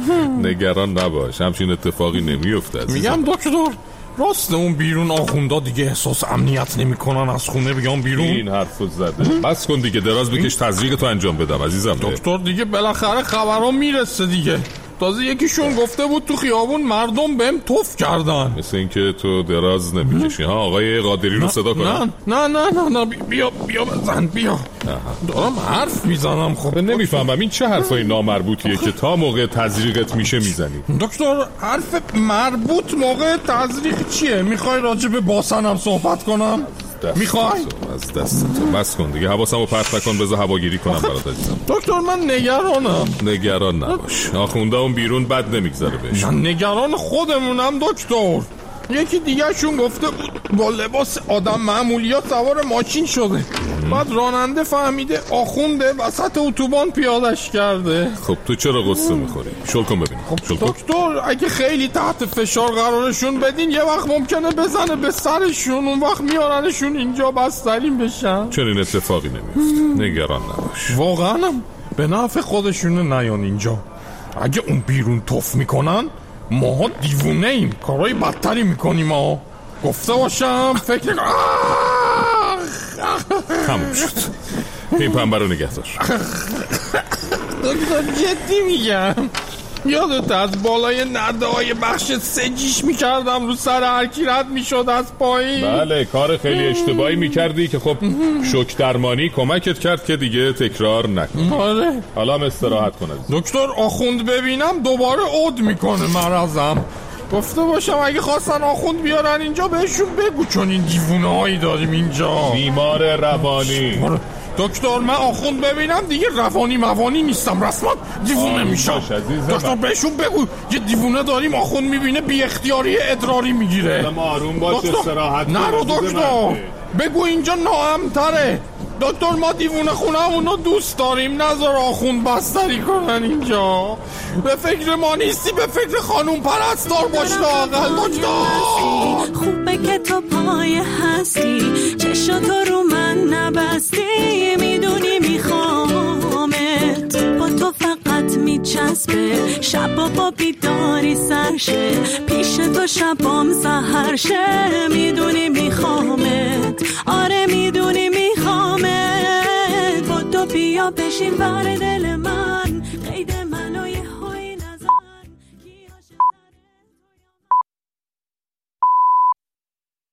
B: نگران نباش، همچین اتفاقی نمیفته.
G: میگم دکتر راست اون بیرون آخوندا دیگه احساس امنیت نمیکنن از خونه بیان بیرون؟
B: این حرفو زده. بس کن دیگه، دراز بکش تزریق تو انجام بدم عزیزم.
G: دکتر دیگه بالاخره خبرها میرسه دیگه. تازه یکیشون گفته بود تو خیابون مردم بهم توف کردن.
B: مثل اینکه تو دراز نمیکشی ها. آقای قادری رو صدا کنم؟
G: نه بیا بزن بیا. دارم حرف میزنم. خب
B: نمیفهمم این چه حرفای نامربوطیه که تا موقع تزریقت میشه میزنی؟
G: دکتر حرف مربوط موقع تزریق چیه؟ میخوای راجع به باسنم صحبت کنم؟ میخوای؟
B: از دستتو بس کن دیگه، حواسمو پرت نکن، بذار هواگیری کنم برات عزیزم.
G: دکتر من نگرانم.
B: نگران نباش، آخونده اون بیرون بد نمیگذره بهش.
G: من نگران خودمونم دکتر. یکی دیگه شون گفته بود با لباس آدم معمولیات سوار ماشین شده، بعد راننده فهمیده آخونده وسط اتوبان پیادش کرده.
B: خب تو چرا قصه میخوری؟ شل کن ببینیم.
G: خب دکتر اگه خیلی تحت فشار قرارشون بدین یه وقت ممکنه بزنه به سرشون، اون وقت میارنشون اینجا بسترین بشن.
B: چرا این اتفاقی نمیفته؟ نگران نباش.
G: واقعا به نفع خودشونه نیان اینجا. اگه اون بیرون توف میکنن ماها دیوونه ایم، کارهای بدتری میکنیم ها. گفته باشم فکر نکنم.
B: تموم شد. این پنبه رو نگه دار.
G: دکتر جدی میگم، یادت از بالای نرده های بخش سجیش میکردم رو سر هر کی رد میشد از پایین؟
B: بله کار خیلی اشتباهی میکردی که خب شوک درمانی کمکت کرد که دیگه تکرار نکنی.
G: آره.
B: حالا هم استراحت کن.
G: دکتر آخوند ببینم دوباره عود میکنه مرضم. گفته باشم اگه خواستن آخوند بیارن اینجا بهشون بگو، چون این دیوونه هایی داریم اینجا.
B: بیمار روانی.
G: دکتر من آخوند ببینم دیگه روانی موانی نیستم، رسما دیوونه میشم. دکتر بهشون بگو یه دیوونه داریم آخوند میبینه بی اختیاری ادراری میگیره.
B: آروم باش، استراحت کن.
G: نرو دکتر، بگو اینجا ناامن‌تره. دکتر ما دیوونه خونه‌مونو دوست داریم، نذار آخوند بستری کنن اینجا. به فکر ما نیستی، به فکر خانوم پرستار باش لااقل دکتر.
H: خوبه که تو پای هستی، چشاتو رو من نبستی، میدونی میخوامت، با تو فقط میچسبه، شبا با بیداری سرشه، پیش تو شبام سحر شه، میدونی میخوامت، آره میدونی میخوامت، با تو بیا بشین بر دل من.